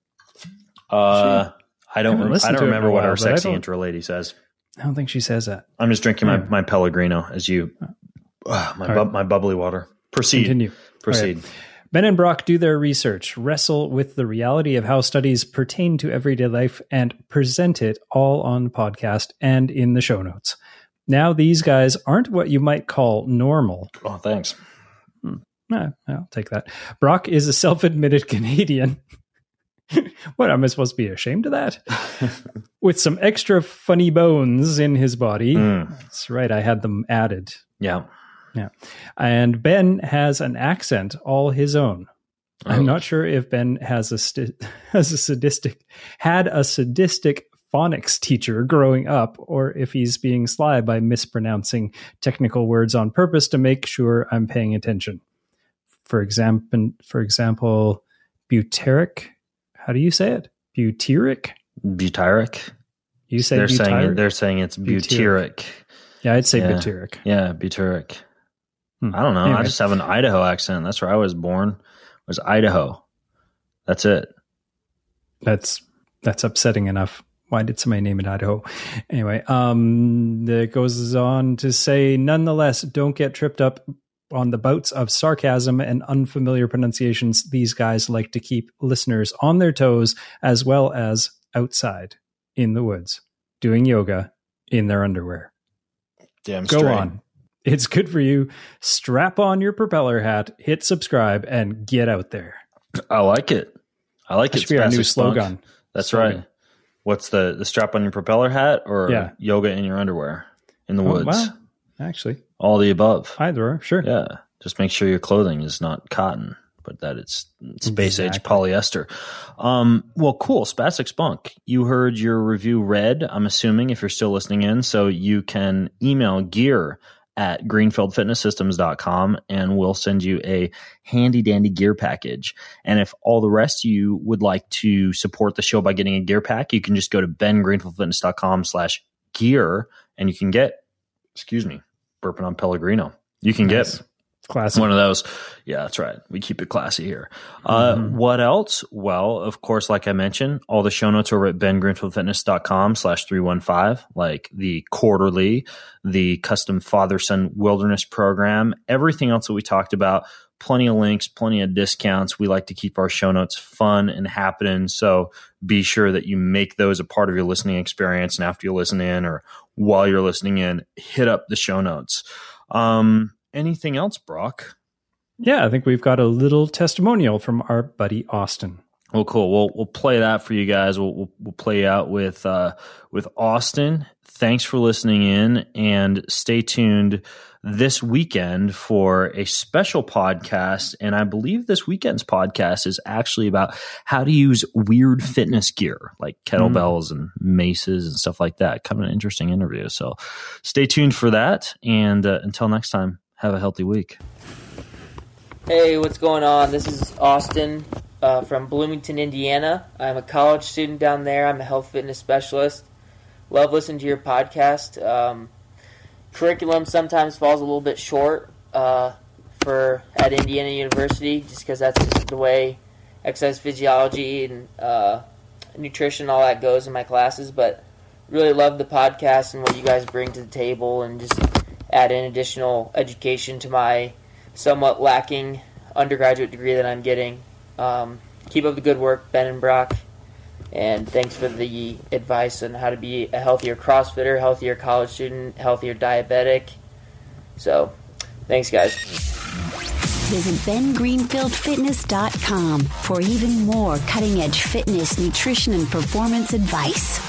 Uh, I don't. haven't I listened don't to it in remember a what while, our but I sexy don't- intro lady says. I don't think she says that. I'm just drinking my, Yeah. my Pellegrino as you, uh, my All bu- right. my bubbly water. Proceed. Continue. Proceed. All right. Ben and Brock do their research, wrestle with the reality of how studies pertain to everyday life, and present it all on podcast and in the show notes. Now, these guys aren't what you might call normal. Oh, thanks. Eh, I'll take that. Brock is a self-admitted Canadian. What, am I supposed to be ashamed of that? With some extra funny bones in his body. Mm. That's right, I had them added. Yeah. Yeah. And Ben has an accent all his own. I'm Oh. not sure if Ben has a sti- has a sadistic had a sadistic phonics teacher growing up, or if he's being sly by mispronouncing technical words on purpose to make sure I'm paying attention. For example, for example, butyric. How do you say it? Butyric? Butyric. You say They're butyric? saying it, they're saying it's butyric. Butyric. Yeah, I'd say Yeah. butyric. Yeah, butyric. Hmm. I don't know. Anyway. I just have an Idaho accent. That's where I was born. Was Idaho. That's it. That's that's upsetting enough. Why did somebody name it Idaho? Anyway, um, it goes on to say, nonetheless, don't get tripped up on the bouts of sarcasm and unfamiliar pronunciations. These guys like to keep listeners on their toes, as well as outside in the woods, doing yoga in their underwear. Damn Go straight. on. It's good for you. Strap on your propeller hat, hit subscribe, and get out there. I like it. I like That it. should be our new Spastic Spunk. slogan. That's Slogan. right. What's the, the strap on your propeller hat or Yeah. yoga in your underwear in the Oh, woods? well, actually, All the above. either or, sure. Yeah. Just make sure your clothing is not cotton, but that it's space age Exactly. polyester. Um, well, cool. Spastic Spunk. You heard your review read, I'm assuming, if you're still listening in. So you can email gear at greenfield fitness systems dot com and we'll send you a handy dandy gear package. And if all the rest of you would like to support the show by getting a gear pack, you can just go to bengreenfieldfitness.com slash gear and you can get, excuse me, burping on Pellegrino. You can Nice. get Classic. one of those. Yeah, that's right. We keep it classy here. Uh, Mhm. What else? Well, of course, like I mentioned, all the show notes are over at bengreenfieldfitness.com slash 315, like the quarterly, the custom father-son wilderness program, everything else that we talked about. Plenty of links, plenty of discounts. We like to keep our show notes fun and happening. So be sure that you make those a part of your listening experience. And after you listen in or while you're listening in, hit up the show notes. Um, Anything else, Brock? Yeah, I think we've got a little testimonial from our buddy Austin. Well, cool. We'll we'll play that for you guys. We'll we'll, we'll play out with uh, with Austin. Thanks for listening in, and stay tuned this weekend for a special podcast. And I believe this weekend's podcast is actually about how to use weird fitness gear like kettlebells and maces and stuff like that. Kind of an interesting interview. So stay tuned for that. And uh, until next time, have a healthy week. Hey, what's going on? This is Austin uh, from Bloomington, Indiana. I'm a college student down there. I'm a health fitness specialist. Love listening to your podcast. Um, curriculum sometimes falls a little bit short uh, for at Indiana University, just because that's just the way exercise physiology and uh, nutrition, all that goes in my classes. But really love the podcast and what you guys bring to the table, and just add in additional education to my somewhat lacking undergraduate degree that I'm getting. Um, keep up the good work, Ben and Brock, and thanks for the advice on how to be a healthier CrossFitter, healthier college student, healthier diabetic. So, thanks, guys. Visit ben greenfield fitness dot com for even more cutting-edge fitness, nutrition, and performance advice.